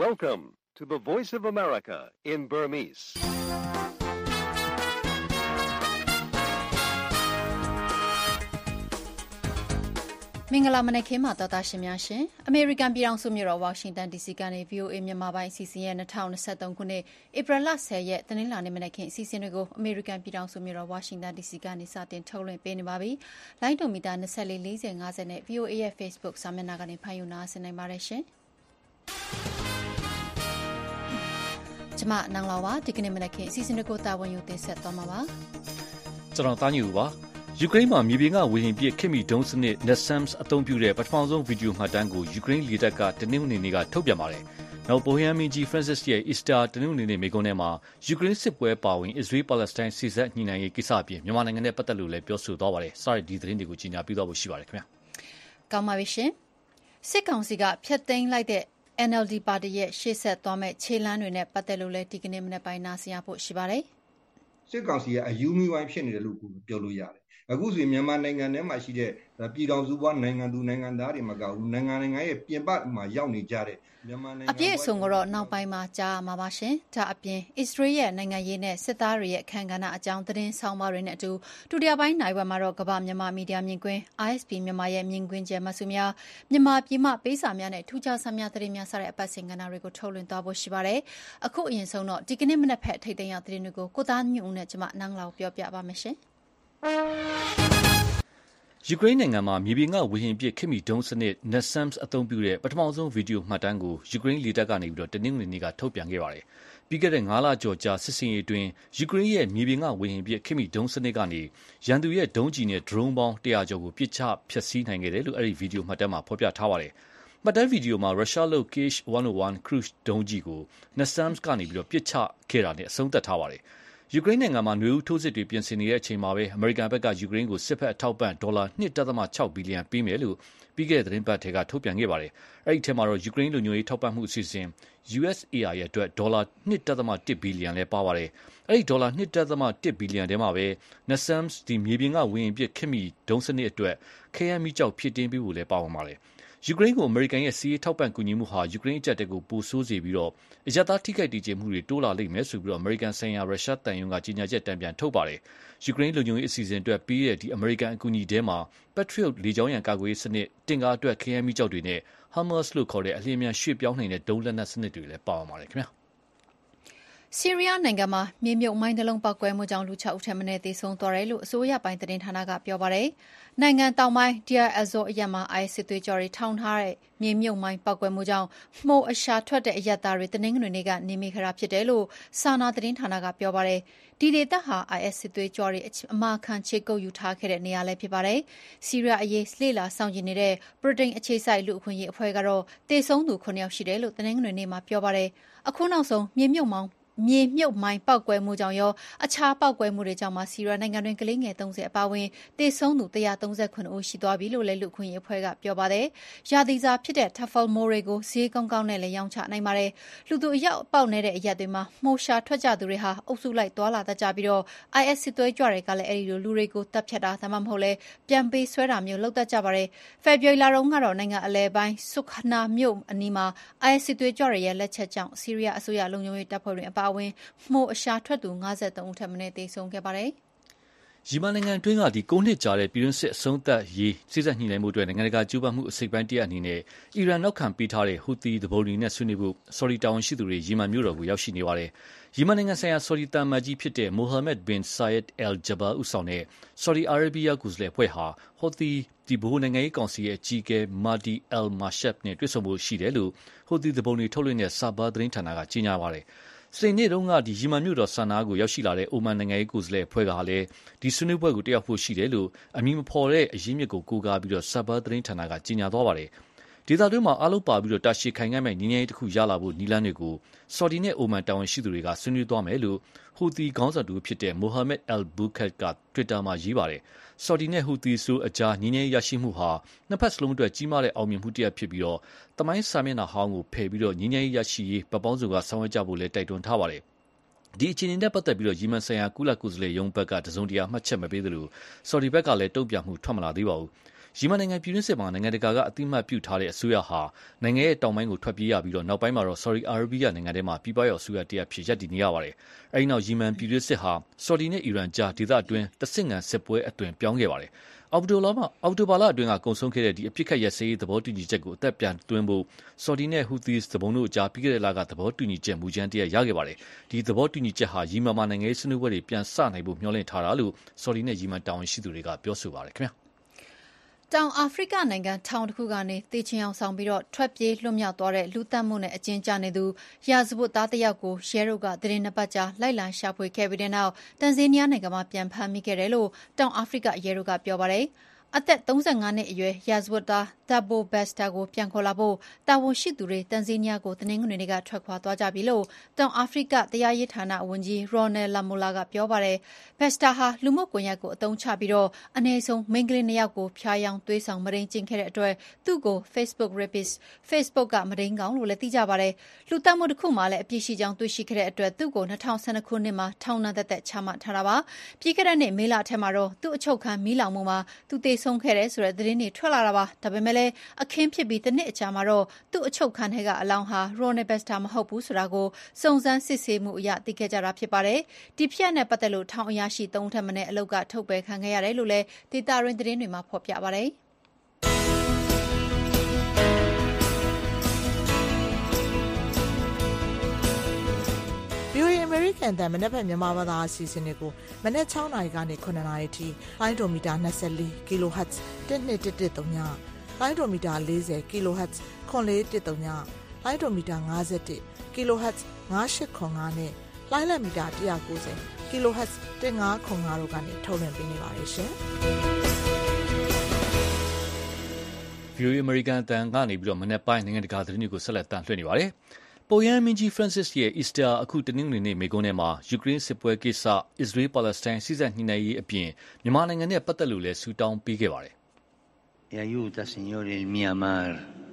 Welcome to the Voice of America in Burmese. ။မင်္ဂလာမနက်ခင်းပါတော်သားရှင်များရှင်။အမေရိကန်ပြည်ထောင်စုမြို့တော်ဝါရှင်တန် DC ကနေ VOA မြန်မာပိုင်းအစီအစဉ်ရဲ့2023ခုနှစ်ဧပြီလ10ရက်တနင်္လာနေ့မနက်ခင်းအစီအစဉ်တွေကိုအမေရိကန်ပြည်ထောင်စုမြို့တော်ဝါရှင်တန် DC ကနေစတင်ထုတ်လွှင့်ပေးနေပါပြီ။လိုင်းဒိုမီတာ24 40 50နဲ့ VOA ရဲ့ Facebook စာမျက်နှာကနေဖန်ယူနာဆင်နိုင်ပါတယ်ရှင်။ကျွန်မနန်းလာပါဒီကနေ့မနက်ခင်းအစီအစဉ်တွေကိုတာဝန်ယူတင်ဆက်သွားမှာပါ။ကျွန်တော်တာညူပါယူကရိန်းမှာမြေပြင်ကဝေဟင်ပစ်ခေတ်မီဒုံးစနစ် NASAMS အသုံးပြုတဲ့ပထမဆုံးဗီဒီယိုမှတ်တမ်းကိုယူကရိန်းလေတပ်ကတနင်္ဂနွေနေ့ကထုတ်ပြန်ပါတယ်။နောက်ပိုဟန်မင်းကြီး Francis ရဲ့ Easter တနင်္ဂနွေနေ့မိန့်ခွန်းထဲမှာယူကရိန်းစစ်ပွဲပါဝင် Israel Palestine စစ်ဆက်ညှိနှိုင်းရေးကိစ္စအပြင်မြန်မာနိုင်ငံနဲ့ပတ်သက်လို့လည်းပြောဆိုသွားပါတယ်။စတဲ့ဒီသတင်းတွေကိုကြီးညာပြသွားဖို့ရှိပါတယ်ခင်ဗျာ။ကောင်းပါပြီရှင်။စစ်ကောင်စီကဖျက်သိမ်းလိုက်တဲ့ NLD ပါတီရဲ့ရှေ့ဆက်သွားမဲ့ခြေလှမ်းတွေနဲ့ပတ်သက်လို့လည်းဒီကနေ့မနေ့ပိုင်းနားဆင်ရဖို့ရှိပါတယ်။စစ်ကောင်စီရဲ့အယူမီဝိုင်းဖြစ်နေတယ်လို့ပြောလို့ရတယ်။အခုဆိုရင်မြန်မာနိုင်ငံထဲမှာရှိတဲ့ပြည်တော်စုပွားနိုင်ငံသူနိုင်ငံသားတွေမှာကနိုင်ငံရဲ့ပြင်ပမှာရောက်နေကြတဲ့မြန်မာနိုင်ငံအပြည့်အစုံကတော့နောက်ပိုင်းမှာကြားမှာပါရှင်။ဒါအပြင် Israel ရဲ့နိုင်ငံရေးနဲ့စစ်သားတွေရဲ့အခမ်းကဏ္ဍအကြောင်းသတင်းဆောင်ပါတွေနဲ့အတူဒုတိယပိုင်းနိုင်ဝက်မှာတော့ကမ္ဘာမြန်မာမီဒီယာမြင်ကွင်း ISP မြန်မာရဲ့မြင်ကွင်းကျဲမဆုများမြန်မာပြည်မှပေးစာများနဲ့ထူးခြားဆန်းများသတင်းများစတဲ့အပတ်စဉ်ကဏ္ဍတွေကိုထုတ်လွှင့်သွားဖို့ရှိပါတယ်။အခုအရင်ဆုံးတော့ဒီကနေ့မနက်ဖက်ထိပ်သိမ်းရသတင်းတွေကိုကိုသားညွန့်ဦးနဲ့ကျွန်မနန်းလောက်ပြောပြပါမယ်ရှင်။ယူကရိန်းနိုင်ငံမှာမြေပြင်ကဝေဟင်ပစ်ခေတ်မီဒုံးစနစ် NASAMS အသုံးပြုတဲ့ပထမဆုံးဗီဒီယိုမှတ်တမ်းကိုယူကရိန်းလေတပ်ကနေတနင်္ဂနွေနေ့ကထုတ်ပြန်ခဲ့ပါတယ်။ပြီးခဲ့တဲ့9လကျော်ကြာစစ်ဆင်ရေးအတွင်းယူကရိန်းရဲ့မြေပြင်ကဝေဟင်ပစ်ခေတ်မီဒုံးစနစ်ကနေရန်သူရဲ့ဒုံးကျည်နဲ့ဒရုန်းပေါင်း100ကျော်ကိုပစ်ချဖျက်ဆီးနိုင်ခဲ့တယ်လို့အဲဒီဗီဒီယိုမှတ်တမ်းမှာဖော်ပြထားပါတယ်။မှတ်တမ်းဗီဒီယိုမှာရုရှားလုပ် Kh-101 ခရုဇ်ဒုံးကျည်ကို NASAMS ကနေပစ်ချခဲ့တာနဲ့အဆုံးသတ်ထားပါတယ်။ယူကရိန်းနိုင်ငံမှာနွေဦးထိုးစစ်တွေပြင်ဆင်နေတဲ့အချိန်မှာပဲအမေရိကန်ဘက်ကယူကရိန်းကိုစစ်ဖက်အထောက်ပံ့ဒေါ်လာ2.6 ဘီလီယံပေးမယ်လို့ပြီးခဲ့တဲ့သတင်းပတ်ထဲကထုတ်ပြန်ခဲ့ပါတယ်။အဲဒီထဲမှာတော့ယူကရိန်းလူမျိုးရေးထောက်ပံ့မှုအစီအစဉ် USAID အတွက်ဒေါ်လာ2.1 ဘီလီယံလည်းပါပါတယ်။အဲဒီဒေါ်လာ2.1 ဘီလီယံထဲမှာပဲ NASAMS မြေပြင်ကဝေဟင်ပစ်ခေတ်မီဒုံးစနစ်အတွက်ခဲယမ်းမီးကျောက်ဖြည့်တင်းပေးဖို့လည်းပါဝင်ပါတယ်။ယူကရိန်းကိုအမေရိကန်ရဲ့စီးရေးထောက်ပံ့ကူညီမှုဟာယူကရိန်းအကျပ်တဲကိုပိုဆိုးစေပြီးအရပ်သားထိခိုက်ဒေကျေမှုတွေတိုးလာလိမ့်မယ်ဆိုပြီးအမေရိကန်ဆိုင်ရာရုရှားတန်ယုံကကြေညာချက်တံပြန်ထုတ်ပါတယ်။ယူကရိန်းလူမျိုးရေးအစီအစဉ်အတွက်ပေးတဲ့ဒီအမေရိကန်အကူအညီထဲမှာ Patriot လေကြောင်းရန်ကာကွယ်ရေးစနစ်တင်ကားအတွက်ခဲယမ်းမီးကျောက်တွေနဲ့ HIMARS လို့ခေါ်တဲ့အလျင်အမြန်ရွှေ့ပြောင်းနိုင်တဲ့ဒုံးလက်နက်စနစ်တွေလည်းပါဝင်ပါတယ်ခင်ဗျာ။ဆီးရီးယားနိုင်ငံမှာမြေမြုပ်မိုင်းတစ်လုံးပောက်ကွဲမှုကြောင့်လူ6ဦးထက်မနည်းသေဆုံးသွားတယ်လို့အစိုးရပိုင်းသတင်းဌာနကပြောပါတယ်။နိုင်ငံတောင်ပိုင်း Deir ez-Zor အရပ်မှာIS စစ်သွေးကြွတွေထောင်ထားတဲ့မြေမြုပ်မိုင်းပောက်ကွဲမှုကြောင့်မှိုအရှာထွက်တဲ့အရပ်သားတွေတနင်္ဂနွေနေ့ကနေမိခရာဖြစ်တယ်လို့စာနာသတင်းဌာနကပြောပါတယ်။ဒီဒေသဟာ IS စစ်သွေးကြွတွေအမာခံခြေကုပ်ယူထားခဲ့တဲ့နေရာလည်းဖြစ်ပါတယ်။ဆီးရီးယားအရေးလှည့်လာစောင့်ကြည့်နေတဲ့ဗြိတိန်အခြေစိုက်လူ့အခွင့်အရေးအဖွဲ့ကတော့သေဆုံးသူ9ယောက်ရှိတယ်လို့တနင်္ဂနွေနေ့မှာပြောပါတယ်။အခုနောက်ဆုံးမြေမြုပ်မိုင်းပောက်ကွဲမှုကြောင့်ရောအခြားပောက်ကွဲမှုတွေကြောင့်မှဆီးရီးယားနိုင်ငံတွင်းကလေးငယ်30အပါအဝင်သေဆုံးသူ139ဦးရှိသွားပြီလို့လည်းလူ့အခွင့်အရေးအဖွဲ့ကပြောပါတယ်။ရာသီစာဖြစ်တဲ့ Truffle မိုးတွေကိုဈေးကောင်းနဲ့လည်းရောင်းချနိုင်ပါတယ်။လူသူအရောက်ပေါက်နေတဲ့အရက်တွေမှာမှိုရှာထွက်ကြသူတွေဟာအုပ်စုလိုက်သွာလာတတ်ကြပြီးတော့ IS စစ်သွေးကြွတွေကလည်းအဲဒီလိုလူတွေကိုတပ်ဖြတ်တာဒါမှမဟုတ်လည်းပြန်ပေးဆွဲတာမျိုးလုပ်တတ်ကြပါတယ်။ဖေဖော်ဝါရီလတုန်းကတော့နိုင်ငံအလဲပိုင်းဆုခနာမြို့အနီးမှာ IS စစ်သွေးကြွတွေရဲ့လက်ချက်ကြောင့်ဆီးရီးယားအစိုးရလုံခြုံရေးတပ်ဖွဲ့တွေအပါအဝင်မှိုအရှာထွက်သူ53ဦးထက်မနည်းသေဆုံးခဲ့ပါတယ်။ယီမန်နိုင်ငံတွင်းက9နှစ်ကြာတဲ့ပြည်တွင်းစစ်အဆုံးသတ်ရေးစေ့စပ်ညှိနှိုင်းမှုအတွက်နိုင်ငံတကာကြိုးပမ်းမှုအစိတ်ပိုင်းတရပ်အနေနဲ့အီရန်နောက်ခံပေးထားတဲ့ဟူသီသူပုန်တွေနဲ့ဆွေးနွေးဖို့ဆော်ဒီတာဝန်ရှိသူတွေယီမန်မြို့တော်ကိုရောက်ရှိနေပါတယ်။ယီမန်နိုင်ငံဆိုင်ရာဆော်ဒီတမန်ကြီးဖြစ်တဲ့မိုဟာမက်ဘင်ဆာယက်အယ်ဂျဘာဦးဆောင်တဲ့ဆော်ဒီအာရေဗီးယားကိုယ်စားလှယ်အဖွဲ့ဟာဟူသီဗဟိုနိုင်ငံရေးကောင်စီရဲ့အကြီးအကဲမာဒီအယ်မာရှက်နဲ့တွေ့ဆုံဖို့ရှိတယ်လို့ဟူသီသူပုန်တွေထုတ်လွှင့်တဲ့ဆာဘာသတင်းဌာနကကြေညာပါတယ်။စနေနေ့တုန်းကယီမန်မြို့တော်ဆာနာကိုရောက်ရှိလာတဲ့အိုမန်နိုင်ငံရေးကိုယ်စားလှယ်အဖွဲ့ကလည်းဒီဆွေးနွေးပွဲကိုတက်ရောက်ဖို့ရှိတယ်လို့အမည်မဖော်တဲ့အရင်းမြစ်ကိုကိုးကားပြီးဆာဘာသတင်းဌာနကကြေညာသွားပါတယ်။ဒေသတွင်းမှာအားလုံးပါပြီးတာရှည်ခိုင်ခံ့မဲ့ငြိမ်းချမ်းရေးတစ်ခုရလာဖို့နည်းလမ်းတွေကိုဆော်ဒီနဲ့အိုမန်တာဝန်ရှိသူတွေကဆွေးနွေးသွားမယ်လို့ဟူသီခေါင်းဆောင်တူဖြစ်တဲ့မိုဟာမက်အယ်လ်ဘူခက်က Twitter မှာရေးပါတယ်။ဆော်ဒီနဲ့ဟူသီဆိုအကြားငြိမ်းချမ်းရေးရရှိမှုဟာနှစ်ဖက်စလုံးအတွက်ကြီးမားတဲ့အောင်မြင်မှုတစ်ရပ်ဖြစ်ပြီးသမိုင်းစာမျက်နှာဟောင်းကိုဖယ်ပြီးငြိမ်းချမ်းရေးရရှိရေးဗတ်ပေါင်းစုံကဆောင်ရွက်ကြဖို့လည်းတိုက်တွန်းထားပါတယ်။ဒီအခြေအနေနဲ့ပတ်သက်ပြီးယီမန်ဆိုင်ရာကုလကိုယ်စားလှယ်ရုံးဘက်ကတစုံတရာမှတ်ချက်မပေးသလိုဆော်ဒီဘက်ကလည်းတုံ့ပြန်မှုထွက်မလာသေးပါဘူး။ယီမန်နိုင်ငံပြည်တွင်းစစ်မှာနိုင်ငံတကာကအသိအမှတ်ပြုထားတဲ့အစိုးရဟာနိုင်ငံရဲ့တောင်ပိုင်းကိုထွက်ပြေးရပြီးနောက်ပိုင်းမှာတော့ဆော်ဒီအာရေဗီးယားနိုင်ငံထဲမှာပြည်ပရောက်အစိုးရတရပ်ဖြစ်ရပ်တည်နေရပါတယ်။အဲဒီနောက်ယီမန်ပြည်တွင်းစစ်ဟာဆော်ဒီနဲ့အီရန်ကြားဒေသအတွင်းတဆင့်ခံစစ်ပွဲအသွင်ပြောင်းခဲ့ပါတယ်။အောက်တိုဘာလအတွင်းကကုန်ဆုံးခဲ့တဲ့အပစ်ခတ်ရပ်စဲရေးသဘောတူညီချက်ကိုအသက်ပြန်သွင်းဖို့ဆော်ဒီနဲ့ဟူသီသူပုန်တို့အကြားပြီးခဲ့တဲ့လကသဘောတူညီချက်မူကြမ်းတရပ်ရခဲ့ပါတယ်။ဒီသဘောတူညီချက်ဟာယီမန်မှာနိုင်ငံရေးဆွေးနွေးပွဲတွေပြန်စနိုင်ဖို့မျှော်လင့်ထားတာလို့ဆော်ဒီနဲ့ယီမန်တာဝန်ရှိသူတွေကပြောဆိုပါတယ်ခင်ဗျာ။တောင်အာဖရိကနိုင်ငံထောင်တစ်ခုကနေတေချင်အောင်ဆောင်ပြီးထွက်ပြေးလွတ်မြောက်သွားတဲ့လူသတ်မှုနဲ့အကျဉ်းကျနေသူရာဇဝတ်သားတစ်ယောက်ကိုရဲတို့ကသတင်းနှစ်ပတ်ကြာလိုက်လံရှာဖွေခဲ့ပြီးတဲ့နောက်တန်ဇေးနီးယားနိုင်ငံမှာပြန်ဖမ်းမိခဲ့တယ်လို့တောင်အာဖရိကရဲတို့ကပြောပါတယ်။အသက်35နှစ်အရွယ်ရာဇဝတ်သားဒါဘိုဘက်စတာကိုပြန်ခေါ်လာဖို့တာဝန်ရှိသူတွေတန်ဇေးနီးယားကိုတနင်္ဂနွေနေ့ကထွက်ခွာသွားကြပြီလို့တောင်အာဖရိကတရားရေးဌာနဝန်ကြီးရော်နယ်လာမိုလာကပြောပါတယ်။ဘက်စတာဟာလူမှုကွန်ရက်ကိုအသုံးချပြီးအနည်းဆုံးမိန်းကလေး2ယောက်ကိုဖျားယောင်းသွေးဆောင်မဒိန်ကျင့်ခဲ့တဲ့အတွက်သူ့ကို Facebook Rapist Facebook ကမဒိန်ကောင်လို့လည်းသိကြပါတယ်။လူသတ်မှုတစ်ခုမှလည်းအပြစ်ရှိကြောင်းတွေ့ရှိခဲ့တဲ့အတွက်သူ့ကို2012ခုနှစ်မှာထောင်ဒဏ်သက်သက်ချမှတ်ထားတာပါ။ပြီးခဲ့တဲ့နှစ်မေလထဲမှာတော့သူ့အချုပ်ခန်းမီးလောင်မှုမှာသူသေဆုံးခဲ့တဲ့ဆိုတဲ့သတင်းတွေထွက်လာတာပါဒါပေမဲ့လည်းအခင်းဖြစ်ပြီးတစ်နှစ်အကြာမှာတော့သူ့အချုပ်ခန်းထဲကအလောင်းဟာရိုနယ်ဘက်စတာမဟုတ်ဘူးဆိုတာကိုစုံစမ်းစစ်ဆေးမှုအရသိခဲ့ကြတာဖြစ်ပါတယ်ဒီဖြစ်ရပ်နဲ့ပတ်သက်လို့ထောင်အရာရှိ3ထက်မနည်းအလုပ်ကထုတ်ပယ်ခံခဲ့ရတယ်လို့လည်းဒေတာရင်းသတင်းတွေမှာဖော်ပြပါတယ် American တန်မနက်ဖြန်မြန်မာဘာသာအစီအစဉ်တွေကိုမနက်6နာရီကနေ9နာရီထိလိုင်းဒိုမီတာ24 kHz 1213ညလိုင်းဒိုမီတာ40 kHz 9413ညလိုင်းဒိုမီတာ51 kHz 9805နဲ့လိုင်းလက်မီတာ190 kHz 1505တို့ကနေထုတ်လွှင့်ပေးနေပါတယ်ရှင်။ VOA American တန်ကနေပြီးမနက်ပိုင်းနိုင်ငံတကာသတင်းတွေကိုဆက်လက်တင်ပြနေပါတယ်။ပုပ်ရဟန်းမင်းကြီး Francis ရဲ့ Easter အခုတနင်္ဂနွေနေ့မိန့်ခွန်းထဲမှာယူကရိန်းစစ်ပွဲကိစ္စ Israel Palestine စီးစပ်ညှိနှိုင်းရေးအပြင်မြန်မာနိုင်ငံနဲ့ပတ်သက်လို့လည်းဆုတောင်းပေးခဲ့ပါတယ်။ Aiuta Signore il Myanmar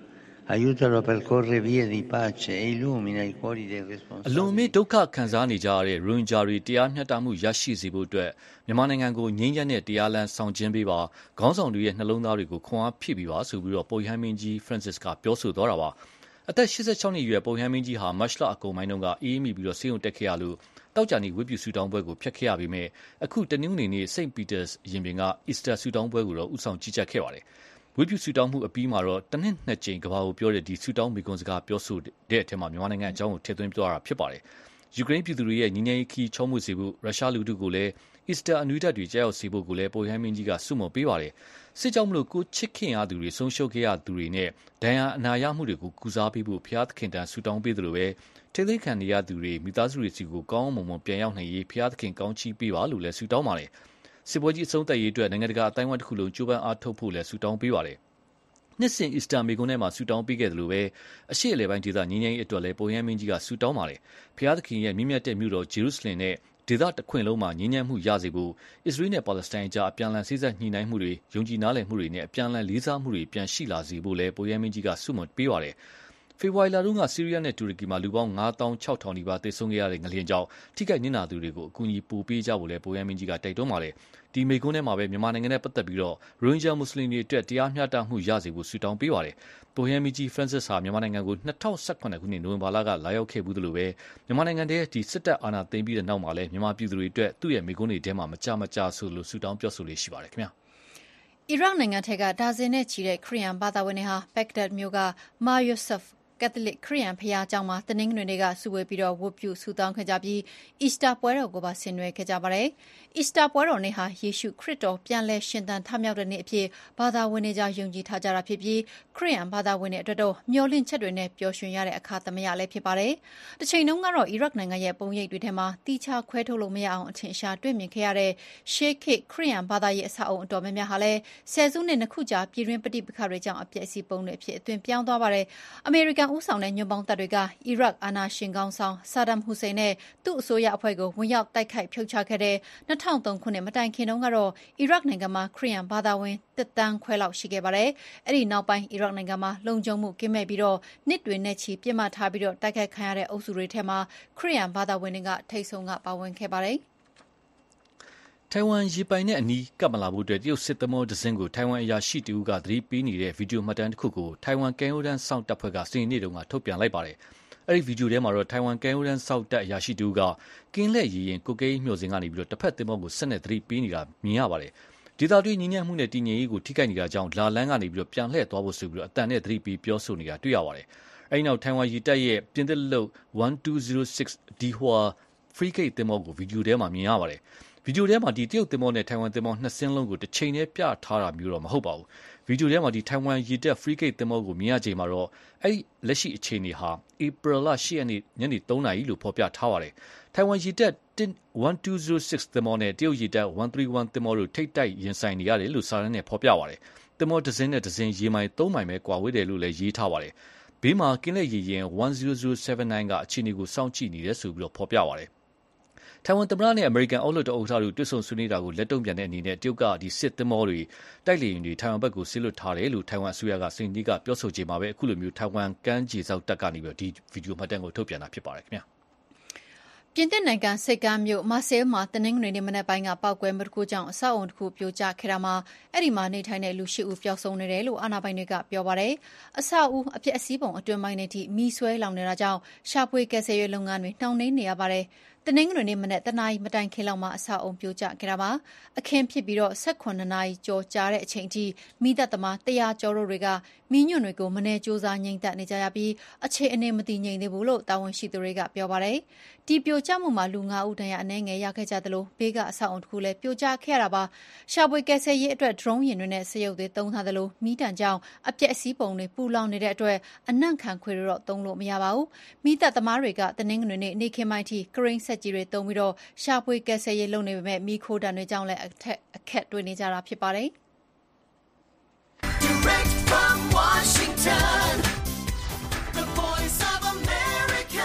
aiutalo a percorrere vie di pace e illumina i cuori dei responsabili အလွန်အမင်းဒုက္ခခံစားနေကြရတဲ့ရိုဟင်ဂျာတွေတရားမျှတမှုရရှိစေဖို့အတွက်မြန်မာနိုင်ငံကိုငြိမ်းချမ်းတဲ့တရားလမ်းဆောင်ကျဉ်ပေးပါခေါင်းဆောင်တွေရဲ့နှလုံးသားတွေကိုခွန်အားဖြည့်ပေးပါဆိုပြီးပုပ်ရဟန်းမင်းကြီး Francis ကပြောဆိုသွားတာပါအသက်86နှစ်အရွယ်ပုပ်ရဟန်းမင်းကြီးဟာမတ်လအကုန်ပိုင်းတုန်းကအေးမိပြီးဆေးရုံတက်ခဲ့ရလို့တောက်ကြနေ့ဝတ်ပြုဆုတောင်းပွဲကိုဖျက်ခဲ့ရပေမဲ့အခုတနင်္ဂနွေနေ့ St. Peter's ရင်ပြင်က Easter ဆုတောင်းပွဲကိုတော့ဦးဆောင်ကြီးကြပ်ခဲ့ပါတယ်ဝတ်ပြုဆုတောင်းမှုအပြီးမှာတော့တစ်နှစ်နှစ်ကြိမ်ကဘာကိုပြောတဲ့ဒီဆုတောင်းမိကွန်းစကားပြောဆိုတဲ့အထက်မှာမြန်မာနိုင်ငံအကြောင်းကိုထည့်သွင်းပြောတာဖြစ်ပါတယ်ယူကရိန်းပြည်သူတွေရဲ့ညီငယ်ခီချောမှုစေဖို့ရုရှားလူထုကိုလည်းအီစတာအနွေဓာတ်တွေကြောက်စေဖို့ကိုလည်းပုပ်ရဟန်းမင်းကြီးကဆုမွန်ပေးပါတယ်စစ်ကြောင့်မလို့ကိုချစ်ခင်ရသူတွေဆုံးရှုံးခဲ့ရသူတွေနဲ့ဒဏ်ရာအနာရမှုတွေကိုကုစားပေးဖို့ဘုရားသခင်တန်ဆုတောင်းပေးသလိုပဲထိသိခံနေရသူတွေမိသားစုတွေစီကိုကောင်းမွန်မွန်ပြန်ရောက်နိုင်ရေးဘုရားသခင်ကောင်းချီးပေးပါလို့လည်းဆုတောင်းပါတယ်စစ်ပွဲကြီးအဆုံးသတ်ရေးအတွက်နိုင်ငံတကာအတိုင်းအဝိုင်းတစ်ခုလုံးကြိုးပမ်းအားထုတ်ဖို့လည်းဆုတောင်းပေးပါတယ်နှစ်စဉ်အီစတာမေကွန်းထဲမှာဆူတောင်းပေးခဲ့တယ်လို့ပဲအရှေ့အလယ်ပိုင်းဒေသငြိမ်းချမ်းရေးအတွက်လည်းပုပ်ရဟန်းမင်းကြီးကဆူတောင်းပါတယ်။ဘုရားသခင်ရဲ့မြင့်မြတ်တဲ့မြို့တော်ဂျေရုဆလင်နဲ့ဒေသတစ်ခွင်လုံးမှာငြိမ်းချမ်းမှုရစေဖို့အစ္စရေးနဲ့ပါလက်စတိုင်းအကြားအပြန်အလှန်စိစက်ညှိနှိုင်းမှုတွေယုံကြည်နားလည်မှုတွေနဲ့အပြန်အလှန်လေးစားမှုတွေပြန်ရှိလာစေဖို့လည်းပုပ်ရဟန်းမင်းကြီးကဆုမွန်ပေးပါတယ်။ဖေဖော်ဝါရီလတုန်းကဆီးရီးယားနဲ့တူရကီမှာလူပေါင်း96,000နီးပါးသေဆုံးခဲ့ရတဲ့ငလျင်ကြောင့်ထိခိုက်နစ်နာသူတွေကိုအကူအညီပို့ပေးကြဖို့လည်းပုပ်ရဟန်းမင်းကြီးကတိုက်တွန်းပါတယ်။ဒီမိန့်ခွန်းထဲမှာပဲမြန်မာနိုင်ငံနဲ့ပတ်သက်ပြီးရိုဟင်ဂျာမွတ်စလင်တွေအတွက်တရားမျှတမှုရစေဖို့ဆုတောင်းပေးပါတယ်။ပုပ်ရဟန်းမင်းကြီး Francis ဟာမြန်မာနိုင်ငံကို2018ခုနှစ်နိုဝင်ဘာလကလာရောက်ခဲ့ဘူးသလိုပဲမြန်မာနိုင်ငံထဲဒီစစ်တပ်အာဏာသိမ်းပြီးတဲ့နောက်မှာလည်းမြန်မာပြည်သူတွေအတွက်သူ့ရဲ့မိန့်ခွန်းတွေထဲမှာမကြာဆိုလို့ဆုတောင်းပြောဆိုလေးရှိပါတယ်ခင်ဗျာ။အီရတ်နိုင်ငံထဲကဒါဇင်နဲ့ချီတဲ့ခရစ်ယာန်ဘာသာဝင်တွေဟာဘက်ဂဒက်မြို့ကမာယိုဆပ်ကက်သလစ်ခရစ်ယာန်ဘုရားကျောင်းမှာတနင်္ဂနွေနေ့ကစုဝေးပြီးဝတ်ပြုဆုတောင်းခဲ့ကြပြီးအီစတာပွဲတော်ကိုပါဆင်နွှဲခဲ့ကြပါတယ်။အီစတာပွဲတော်နေ့ဟာယေရှုခရစ်တော်ပြန်လည်ရှင်သန်ထမြောက်တဲ့နေ့အဖြစ်ဘာသာဝင်တွေကြားယုံကြည်ထားကြတာဖြစ်ပြီးခရစ်ယာန်ဘာသာဝင်တွေအတွက်တော့မျှော်လင့်ချက်တွေနဲ့ပျော်ရွှင်ရတဲ့အခါသမယလည်းဖြစ်ပါတယ်။တစ်ချိန်လုံးကတော့အီရတ်နိုင်ငံရဲ့ပုံရိပ်တွေထဲမှာတီးခြားခွဲထုတ်လို့မရအောင်အထင်ရှားတွေ့မြင်ခဲ့ရတဲ့ရှေးခေတ်ခရစ်ယာန်ဘာသာရေးအဆောက်အအုံအတော်များများဟာလည်းဆယ်စုနှစ်နှစ်ခုကြာပြည်တွင်းပဋိပက္ခတွေကြောင့်အပျက်အစီးပုံတွေအဖြစ်အသွင်ပြောင်းသွားပါတယ်။အမေရိကန်ဦးဆောင်တဲ့ညွန့်ပေါင်းတပ်တွေကအီရတ်အာဏာရှင်ခေါင်းဆောင်ဆာဒမ်ဟူစိန်နဲ့သူ့အစိုးရအဖွဲ့ကိုဝင်ရောက်တိုက်ခိုက်ဖြုတ်ချခဲ့တဲ့2003ခုနှစ်မတိုင်ခင်တုန်းကတော့အီရတ်နိုင်ငံမှာခရစ်ယာန်ဘာသာဝင်1 သန်းခွဲလောက်ရှိခဲ့ပါတယ်။အဲဒီနောက်ပိုင်းအီရတ်နိုင်ငံမှာလုံခြုံမှုကင်းမဲ့ပြီးနှစ်တွေနဲ့ချီပြစ်မှတ်ထားပြီးတိုက်ခိုက်ခံရတဲ့အုပ်စုတွေထဲမှာခရစ်ယာန်ဘာသာဝင်တွေကထိပ်ဆုံးကပါဝင်ခဲ့ပါတယ်။ထိုင်ဝမ်ရေပိုင်နဲ့အနီးကပ်မလာဖို့တရုတ်စစ်သမောတစင်းကိုထိုင်ဝမ်အရာရှိတဦးကသတိပေးနေတဲ့ဗီဒီယိုမှတ်တမ်းတစ်ခုကိုထိုင်ဝမ်ကမ်းရိုးတန်းစောင့်တပ်ဖွဲ့ကစနေနေ့တုန်းကထုတ်ပြန်လိုက်ပါတယ်။အဲဒီဗီဒီယိုထဲမှာတော့ထိုင်ဝမ်ကမ်းရိုးတန်းစောင့်တပ်အရာရှိတဦးကကင်းလက်ရေရင်ကိုကိန်းမျှော်စင်ကနေပြီးတစ်ဖက်သင်္ဘောကိုဆက်နဲ့သတိပေးနေတာမြင်ရပါတယ်။ဒေသတွင်းညီညွတ်မှုနဲ့တည်ငြိမ်ရေးကိုထိခိုက်နေတာကြောင့်လာလန်းကနေပြီးပြန်လှည့်သွားဖို့ဆိုပြီးအတန်နဲ့သတိပေးပြောဆိုနေတာတွေ့ရပါတယ်။အဲဒီနောက်ထိုင်ဝမ်ရေတပ်ရဲ့ပြင်သစ်လုပ်1206 Dihua Frigate သင်္ဘောကိုဗီဒီယိုထဲမှာမြင်ရပါတယ်။ဗီဒီယိုထဲမှာတရုတ်သင်္ဘောနဲ့ထိုင်ဝမ်သင်္ဘောနှစ်စင်းလုံးကိုတစ်ချိန်တည်းပြထားတာမျိုးတော့မဟုတ်ပါဘူး။ဗီဒီယိုထဲမှာထိုင်ဝမ်ရေတပ် Frigate သင်္ဘောကိုမြင်ရချိန်မှာတော့အဲဒီလက်ရှိအခြေအနေဟာဧပြီလ10ရက်နေ့ညနေ3နာရီလို့ဖော်ပြထားပါတယ်။ထိုင်ဝမ်ရေတပ်1206သင်္ဘောနဲ့တရုတ်ရေတပ်131သင်္ဘောတို့ထိပ်တိုက်ရင်ဆိုင်နေရတယ်လို့စာရင်းနဲ့ဖော်ပြပါတယ်။သင်္ဘောတစ်စင်းနဲ့တစ်စင်းရေမိုင်3မိုင်ပဲကွာဝေးတယ်လို့လည်းရေးထားပါတယ်။ဘေးမှာကင်းလက်ရေရင်10079ကအခြေအနေကိုစောင့်ကြည့်နေတယ်ဆိုပြီးဖော်ပြပါတယ်။ထိုင်ဝမ်သမ္မတနဲ့အမေရိကန်အောက်လွှတ်တော်ဥက္ကဋ္ဌတို့တွေ့ဆုံဆွေးနွေးတာကိုလက်တုံ့ပြန်တဲ့အနေနဲ့တရုတ်ကစစ်သင်္ဘောတွေတိုက်လေယာဉ်တွေထိုင်ဝမ်ဘက်ကိုဆေးလွတ်ထားတယ်လို့ထိုင်ဝမ်အစိုးရကစနေနေ့ကပြောဆိုချိန်မှာပဲအခုလိုမျိုးထိုင်ဝမ်ကမ်းခြေစောင့်တပ်ကနေပြီးဒီဗီဒီယိုမှတ်တမ်းကိုထုတ်ပြန်တာဖြစ်ပါတယ်ခင်ဗျာ။ပြင်သစ်နိုင်ငံဆိပ်ကမ်းမြို့မာဆေးမှာတနင်္ဂနွေနေ့မနက်ပိုင်းကပောက်ကွဲမှုတစ်ခုကြောင့်အဆောက်အုံတစ်ခုပြိုကျခဲ့တာမှာအဲ့ဒီမှာနေထိုင်တဲ့လူ8ဦးပျောက်ဆုံးနေတယ်လို့အာဏာပိုင်တွေကပြောပါတယ်။အဆောက်အဦအပျက်အစီးပုံအတွင်းပိုင်းတွေထိမီးဆွဲလောင်နေတာကြောင့်ရှာဖွေကယ်ဆယ်ရေးလုပ်ငန်းတွေနှောင့်နှေးနေရပါတယ်။တနင်္ဂနွေနေ့မနက်တနာရီမတိုင်ခင်လောက်မှာအဆောက်အုံပြိုကျခဲ့တာပါ။အခင်းဖြစ်ပြီး18နာရီကျော်ကြာတဲ့အချိန်ထိမိသက်သမား100ကျော်တို့တွေကမီးညွန့်တွေကိုမနေကြိုးစားငြိမ်သက်နေကြရပြီးအခြေအနေမတည်ငြိမ်သေးဘူးလို့တာဝန်ရှိသူတွေကပြောပါတယ်။ဒီပြိုကျမှုမှာလူ9ဦးဒဏ်ရာအနည်းငယ်ရခဲ့ကြသလိုဘေးကအဆောက်အုံတစ်ခုလည်းပြိုကျခဲ့ရတာပါ။ရှာဖွေကယ်ဆယ်ရေးအတွက်ဒရုန်းယာဉ်တွေနဲ့စက်ရုပ်တွေသုံးထားသလိုမီးတံကြောင့်အပျက်အစီးပုံတွေပူလောင်နေတဲ့အတွက်အနံ့ခံခွေတွေတော့သုံးလို့မရပါဘူး။မိသက်သမားတွေကတနင်္ဂနွေနေ့နေ့ခင်းပိုင်းထိကရိန်းဆက်ကြီးတွေသုံးပြီးရှာဖွေကယ်ဆယ်ရေးလုပ်နေပေမဲ့မီးခိုးတံတွေကြောင့်လည်းအခက်တွေ့နေကြတာဖြစ်ပါတယ်။ Direct from Washington, the voice of America,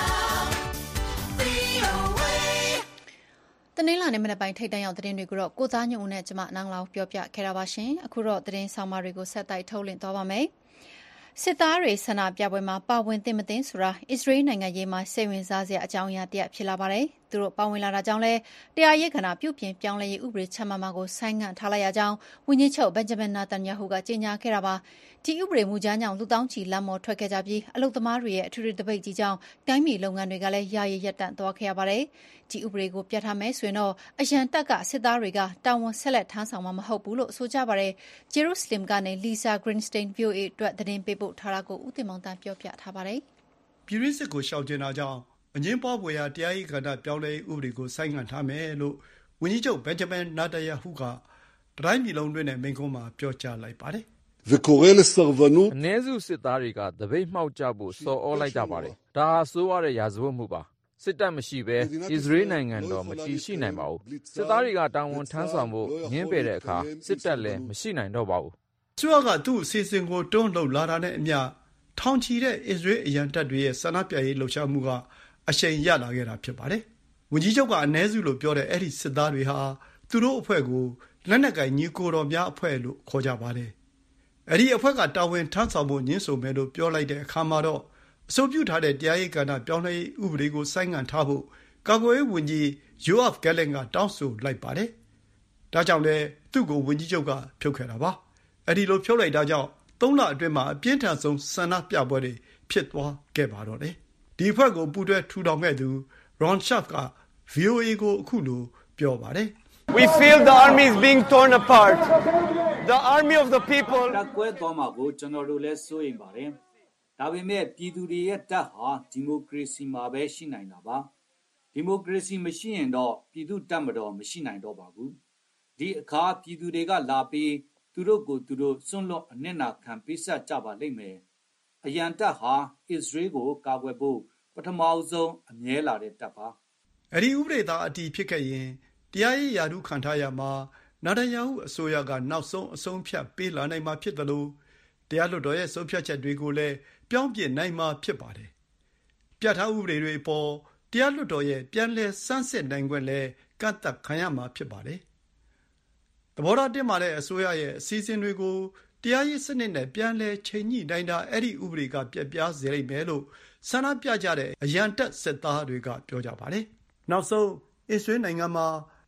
VOA တနင်္လာနေ့မနက်ပိုင်းထိပ်တန်းရောက်သတင်းတွေကိုတော့ကိုသားညုံနဲ့ကျမနန်းလောင်ပြောပြခဲ့တာပါရှင်။အခုတော့သတင်းဆောင်မတွေကိုဆက်တိုက်ထုတ်လွှင့်သွားပါမယ်။စစ်သားတွေဆန္ဒပြပွဲမှာပါဝင်သင့်မသင့်ဆိုတာအစ္စရေးနိုင်ငံရေးမှာစိတ်ဝင်စားစရာအကြောင်းအရာတစ်ရပ်ဖြစ်လာပါတယ်။သူတို့ပါဝင်လာတာကြောင့်လည်းတရားရေးကဏ္ဍပြုပြင်ပြောင်းလဲရေးဥပဒေချမှတ်မှာကိုဆိုင်းငံ့ထားလိုက်ရကြောင်းဝန်ကြီးချုပ်ဘင်ဂျမင်နာတန်ယာဟုကကြေညာခဲ့တာပါ။ဒီဥပဒေမူကြမ်းကြောင့်လူတောင်းချီလမ်းပေါ်ထွက်ခဲ့ကြပြီးအလုပ်သမားတွေရဲ့အထူးတပိတ်ကြီးကြောင့်တိုင်းပြည်လုပ်ငန်းတွေကလည်းယာယီရပ်တန့်သွားခဲ့ရပါတယ်။ဒီဥပဒေကိုပြဋ္ဌာန်းမယ်ဆိုရင်တော့အရန်တပ်ကစစ်သားတွေကတာဝန်ဆက်လက်ထမ်းဆောင်မှာမဟုတ်ဘူးလို့ဆိုကြပါတယ်။ဂျေရုဆလင်ကနေလီဆာဂရင်းစတိန် VOA အတွက်သတင်းပေးပို့ထားတာကိုဦးတင်မောင်တန်းပြောပြထားပါတယ်။ပြည်တွင်းစစ်ကိုရှောင်ကျဉ်တာကြောင့်အငြင်းပွားဖွယ်ရာတရားရေးကဏ္ဍပြောင်းလဲရေးဥပဒေကိုဆိုင်းငံ့ထားမယ်လို့ဝန်ကြီးချုပ်ဘင်ဂျမင်နာတန်ယာဟုကတိုင်းပြည်လုံးတွင်းနဲ့မိန့်ခွန်းမှာပြောကြားလိုက်ပါတယ်။အနည်းစုစစ်သားတွေကသပိတ်မှောက်ကြဖို့ဆော်ဩလိုက်ကြပါတယ်။ဒါဟာဆိုးရွားတဲ့ရာဇဝတ်မှုပါ။စစ်တပ်မရှိဘဲအစ္စရေးနိုင်ငံတော်မတည်ရှိနိုင်ပါဘူး။စစ်သားတွေကတာဝန်ထမ်းဆောင်ဖို့ငြင်းပယ်တဲ့အခါစစ်တပ်လည်းမရှိနိုင်တော့ပါဘူး။ဆိုးရွားကသူ့အစီအစဉ်ကိုတွန်းလှုပ်လာတာနဲ့အမျှထောင်ချီတဲ့အစ္စရေးအရန်တပ်တွေရဲ့ဆန္ဒပြရေးလှုပ်ရှားမှုကအရှိန်ရလာခဲ့တာဖြစ်ပါတယ်။ဝန်ကြီးချုပ်ကအနည်းစုလို့ပြောတဲ့အဲ့ဒီစစ်သားတွေဟာသူတို့အဖွဲ့ကိုလက်နက်ကိုင်ညီကိုတော်များအဖွဲ့လို့ခေါ်ကြပါတယ်။အဲ့ဒီအဖွဲ့ကတာဝန်ထမ်းဆောင်ဖို့ညှင်းဆိုမယ်လို့ပြောလိုက်တဲ့အခါမှာတော့အဆိုပြုထားတဲ့တရားရေးကဏ္ဍပြောင်းလဲရေးဥပဒေကိုဆိုင်းငံ့ထားဖို့ကာကွယ်ရေးဝန်ကြီးယိုအာဖ်ဂက်လင်ကတောင်းဆိုလိုက်ပါတယ်။ဒါကြောင့်လည်းသူ့ကိုဝန်ကြီးချုပ်ကဖြုတ်ခဲ့တာပါ။အဲ့ဒီလိုဖြုတ်လိုက်တာကြောင့်3လအတွင်းမှာအပြင်းထန်ဆုံးဆန္ဒပြပွဲတွေဖြစ်သွားခဲ့ပါတော့တယ်။ဒီအဖွဲ့ကိုပူးတွဲထူထောင်ခဲ့သူရွန်ရှာဖ်က VOA ကိုအခုလိုပြောပါတယ်။ We feel the army is being torn apart. The army of the people တက်ကွဲသွားမှာကိုကျွန်တော်တို့လည်းစိုးရိမ်ပါတယ်။ဒါပေမဲ့ပြည်သူတွေရဲ့တပ်ဟာဒီမိုကရေစီမှာပဲရှိနိုင်တာပါ။ဒီမိုကရေစီမရှိရင်တော့ပြည်သူတပ်မတော်မရှိနိုင်တော့ပါဘူး။ဒီအခါပြည်သူတွေကလာပြီးသူတို့ကိုသူတို့စွန့်လွတ်အနစ်နာခံပေးဆက်ကြပါလိမ့်မယ်။အရန်တပ်ဟာအစ္စရေးကိုကာကွယ်ဖို့ပထမဆုံးအမြဲလာတဲ့တပ်ပါ။အဲ့ဒီဥပဒေသားအတည်ဖြစ်ခဲ့ရင်တရားရေးရာထူးခံထားရမှာနာတန်ယာဟုအစိုးရကနောက်ဆုံးအဆုံးဖြတ်ပေးလာနိုင်မှာဖြစ်တယ်လို့တရားလွှတ်တော်ရဲ့ဆုံးဖြတ်ချက်တွေကိုလည်းပြောင်းပြင်နိုင်မှာဖြစ်ပါတယ်။ပြဋ္ဌာန်းဥပဒေတွေအပေါ်တရားလွှတ်တော်ရဲ့ပြန်လည်ဆန်းစစ်နိုင်ခွင့်လည်းကန့်သတ်ခံရမှာဖြစ်ပါတယ်။သဘောထားတင်းမာတဲ့အစိုးရရဲ့အစီအစဉ်တွေကိုတရားရေးစနစ်နဲ့ပြန်လည်ချိန်ညှိနိုင်တာအဲ့ဒီဥပဒေကပြက်ပြားစေလိမ့်မယ်လို့ဆန္ဒပြကြတဲ့အရန်တပ်စစ်သားတွေကပြောကြပါတယ်။နောက်ဆုံးအစ္စရေးနိုင်ငံမှာ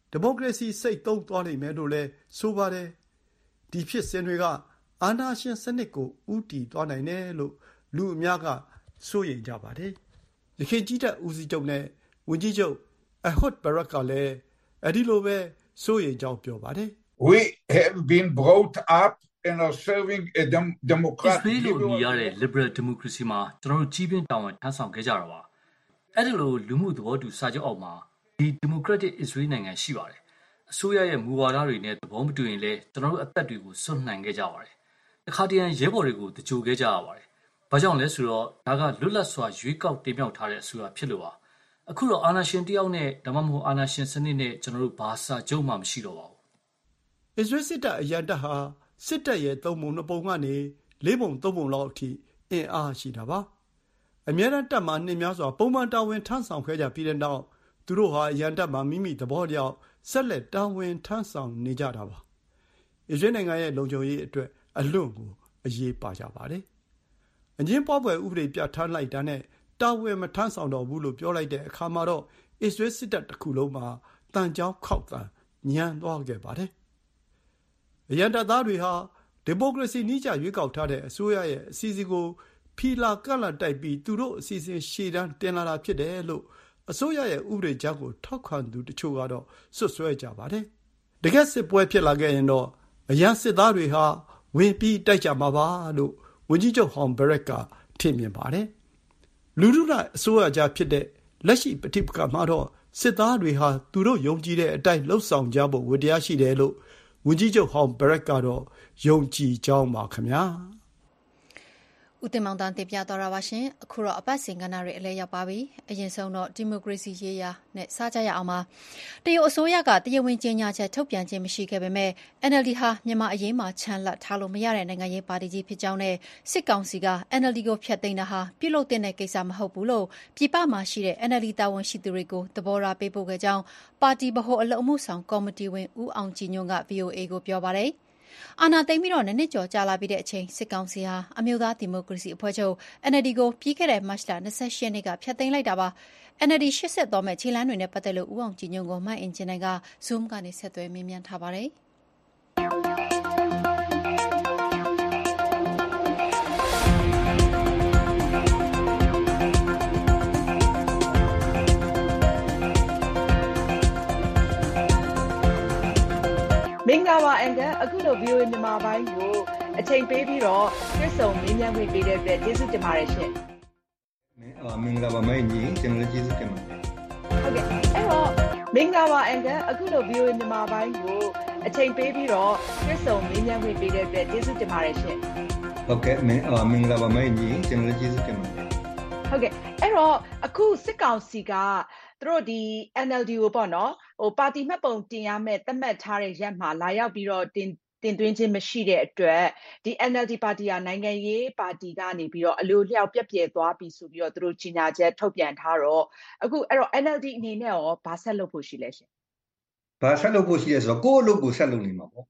ဒီမိုကရေစီစိတ်သုံးသွားနိုင်မယ်လို့လည်းဆိုပါတယ်။ဒီဖြစ်စဉ်တွေကအာဏာရှင်စနစ်ကိုဦးတည်သွားနိုင်တယ်လို့လူအများကစိုးရိမ်ကြပါတယ်။ရခိုင်ကြည်းတပ်ဦးစီးချုပ်နဲ့ဝန်ကြီးချုပ်အဟွတ်ဘရတ်ကလည်းအဲဒီလိုပဲစိုးရိမ်ကြောင်းပြောပါတယ်။ We have been brought up in a serving a democratic လို့မြည်ရတဲ့ liberal democracy မှာကျွန်တော်တို့ကြီးပြင်းတောင်းဝန်ထမ်းဆောင်ခဲ့ကြတာပါ။အဲ့ဒီလိုလူမှုသဘောတူစာချုပ်အောက်မှာဒီ democratic Israel နိုင်ငံရှိပါတယ်။အစိုးရရဲ့မူဝါဒတွေနဲ့သဘောမတူရင်လည်းကျွန်တော်တို့အသက်တွေကိုစွန့်နိုင်ခဲ့ကြပါတယ်။တစ်ခါတရံရဲဘော်တွေကိုတကြိုခဲ့ကြရပါတယ်။ဘာကြောင့်လဲဆိုတော့ဒါကလွတ်လပ်စွာရွေးကောက်တင်မြှောက်ထားတဲ့အစိုးရဖြစ်လို့ပါ။အခုတော့အာဏာရှင်တယောက်နဲ့ဒါမှမဟုတ်အာဏာရှင်စနစ်နဲ့ကျွန်တော်တို့ဘာစာချုပ်မှမရှိတော့ပါဘူး။ Israel စစ်တပ်အရန်တပ်ဟာစစ်တပ်ရဲ့3ပုံ2ပုံကနေ4ပုံ3ပုံလောက်အထိအင်အားရှိတာပါ။အများအားတပ်မှနှစ်များစွာပုံမှန်တာဝန်ထမ်းဆောင်ခဲ့ကြပြီးတဲ့နောက်သူတို့ဟာအရန်တပ်မှမိမိသဘောလျောက်ဆက်လက်တာဝန်ထမ်းဆောင်နေကြတာပါ။အစ္စရေးနိုင်ငံရဲ့လုံခြုံရေးအတွက်အလွန်ကိုအရေးပါကြပါတယ်။အငြင်းပွားဖွယ်ဥပဒေပြဋ္ဌာန်းလိုက်တာနဲ့တာဝန်မထမ်းဆောင်တော့ဘူးလို့ပြောလိုက်တဲ့အခါမှာတော့အစ္စရေးစစ်တပ်တစ်ခုလုံးမှာတန်ကြောင်းခောက်တန်ညံသွားခဲ့ပါတယ်။အရန်တပ်သားတွေဟာဒီမိုကရေစီနည်းကျရွေးကောက်ထားတဲ့အစိုးရရဲ့အစီအစဉ်ကိုဖီလာကန့်လန့်တိုက်ပြီးသူတို့အစီအစဉ်ရှေ့တန်းတင်လာတာဖြစ်တယ်လို့အစိုးရရဲ့ဥပဒေကြမ်းကိုထောက်ခံသူတချို့ကတော့စွပ်စွဲကြပါတယ်။တကယ်စစ်ပွဲဖြစ်လာခဲ့ရင်တော့အရန်စစ်သားတွေဟာဝင်ပြီးတိုက်ကြမှာပါလို့ဝန်ကြီးချုပ်ဟောင်ဘရက်ကထင်မြင်ပါတယ်။လူထုကအစိုးရကြားဖြစ်တဲ့လက်ရှိပဋိပက္ခမှာတော့စစ်သားတွေဟာသူတို့ယုံကြည်တဲ့အတိုင်းလှုပ်ဆောင်ကြဖို့ဝတ္တရားရှိတယ်လို့ဝန်ကြီးချုပ်ဟောင်ဘရက်ကတော့ယုံကြည်ကြောင်းပါခင်ဗျာ။ဦးတင်မောင်တန်းတင်ပြသွားတာပါရှင်။အခုတော့အပတ်စဉ်ကဏ္ဍတွေအလဲရောက်ပါပြီ။အရင်ဆုံးတော့ဒီမိုကရေစီရေးရာနဲ့စကြရအောင်ပါ။တရုတ်အစိုးရကတရားဝင်ကြေညာချက်ထုတ်ပြန်ခြင်းမရှိခဲ့ပေမဲ့ NLD ဟာမြန်မာအရေးမှာချန်လှပ်ထားလို့မရတဲ့နိုင်ငံရေးပါတီကြီးဖြစ်ကြောင်းနဲ့စစ်ကောင်စီက NLD ကိုဖျက်သိမ်းတာဟာပြုလုပ်တဲ့ကိစ္စမဟုတ်ဘူးလို့ပြည်ပမှာရှိတဲ့ NLD တာဝန်ရှိသူတွေကိုသဘောထားပေးပို့ခဲ့ကြောင်းပါတီဗဟိုအလုပ်အမှုဆောင်ကော်မတီဝင်ဦးအောင်ကြည်ညွန့်က VOA ကိုပြောပါတယ်။အာဏာသိမ်းပြီးတော့နှစ်ကျော်ကြာလာပြီးတဲ့အချိန်စစ်ကောင်စီဟာအမျိုးသားဒီမိုကရေစီအဖွဲ့ချုပ် NLD ကိုပြီးခဲ့တဲ့မတ်လ28ရက်နေ့ကဖျက်သိမ်းလိုက်တာပါ။ NLD ရှေ့ဆက်သွားမဲ့ခြေလှမ်းတွေနဲ့ပတ်သက်လို့ဦးအောင်ကြည်ညွန့်ကိုမိုင်းအင်ဂျင်နိုင်က Zoom ကနေဆက်သွယ်မေးမြန်းထားပါတယ်။မင်္ဂလာပါအန်ကအခုလို VOA မြန်မာပိုင်းကိုအချိန်ပေးပြီးတော့တွေ့ဆုံမေးမြန်းခွင့်ပေးတဲ့အတွက်ကျေးဇူးတင်ပါတယ်ရှင်မင်္ဂလာပါမိုင်းကြီးကျွန်တော်လည်းကျေးဇူးတင်ပါတယ်ဟုတ်ကဲ့အဲ့တော့မင်္ဂလာပါအန်ကအခုလို VOA မြန်မာပိုင်းကိုအချိန်ပေးပြီးတော့တွေ့ဆုံမေးမြန်းခွင့်ပေးတဲ့အတွက်ကျေးဇူးတင်ပါတယ်ရှင်ဟုတ်ကဲ့မင်္ဂလာပါမိုင်းကြီးကျွန်တော်လည်းကျေးဇူးတင်ပါတယ်ဟုတ်ကဲ့အဲ့တော့အခုစစ်ကောင်စီကသူတို့ဒီ NLD ကိုပေါ့နော်ပါတီမှတ်ပုံတင်ရမဲ့သတ်မှတ်ထားတဲ့ရက်မှာလာရောက်ပြီးတော့တင်သွင်းခြင်းမရှိတဲ့အတွက်ဒီ NLD ပါတီဟာနိုင်ငံရေးပါတီကနေပြီးတော့အလိုလျောက်ပြက်ပြဲသွားပြီဆိုပြီးတော့သူတို့ကြီးညာချက်ထုတ်ပြန်ထားတော့အခုအဲ့တော့ NLD အနေနဲ့ရောဘာဆက်လုပ်ဖို့ရှိလဲရှင်ဘာဆက်လုပ်ဖို့ရှိလဲဆိုတော့ကိုယ့်အလုပ်ကိုဆက်လုပ်နေမှာပေါ့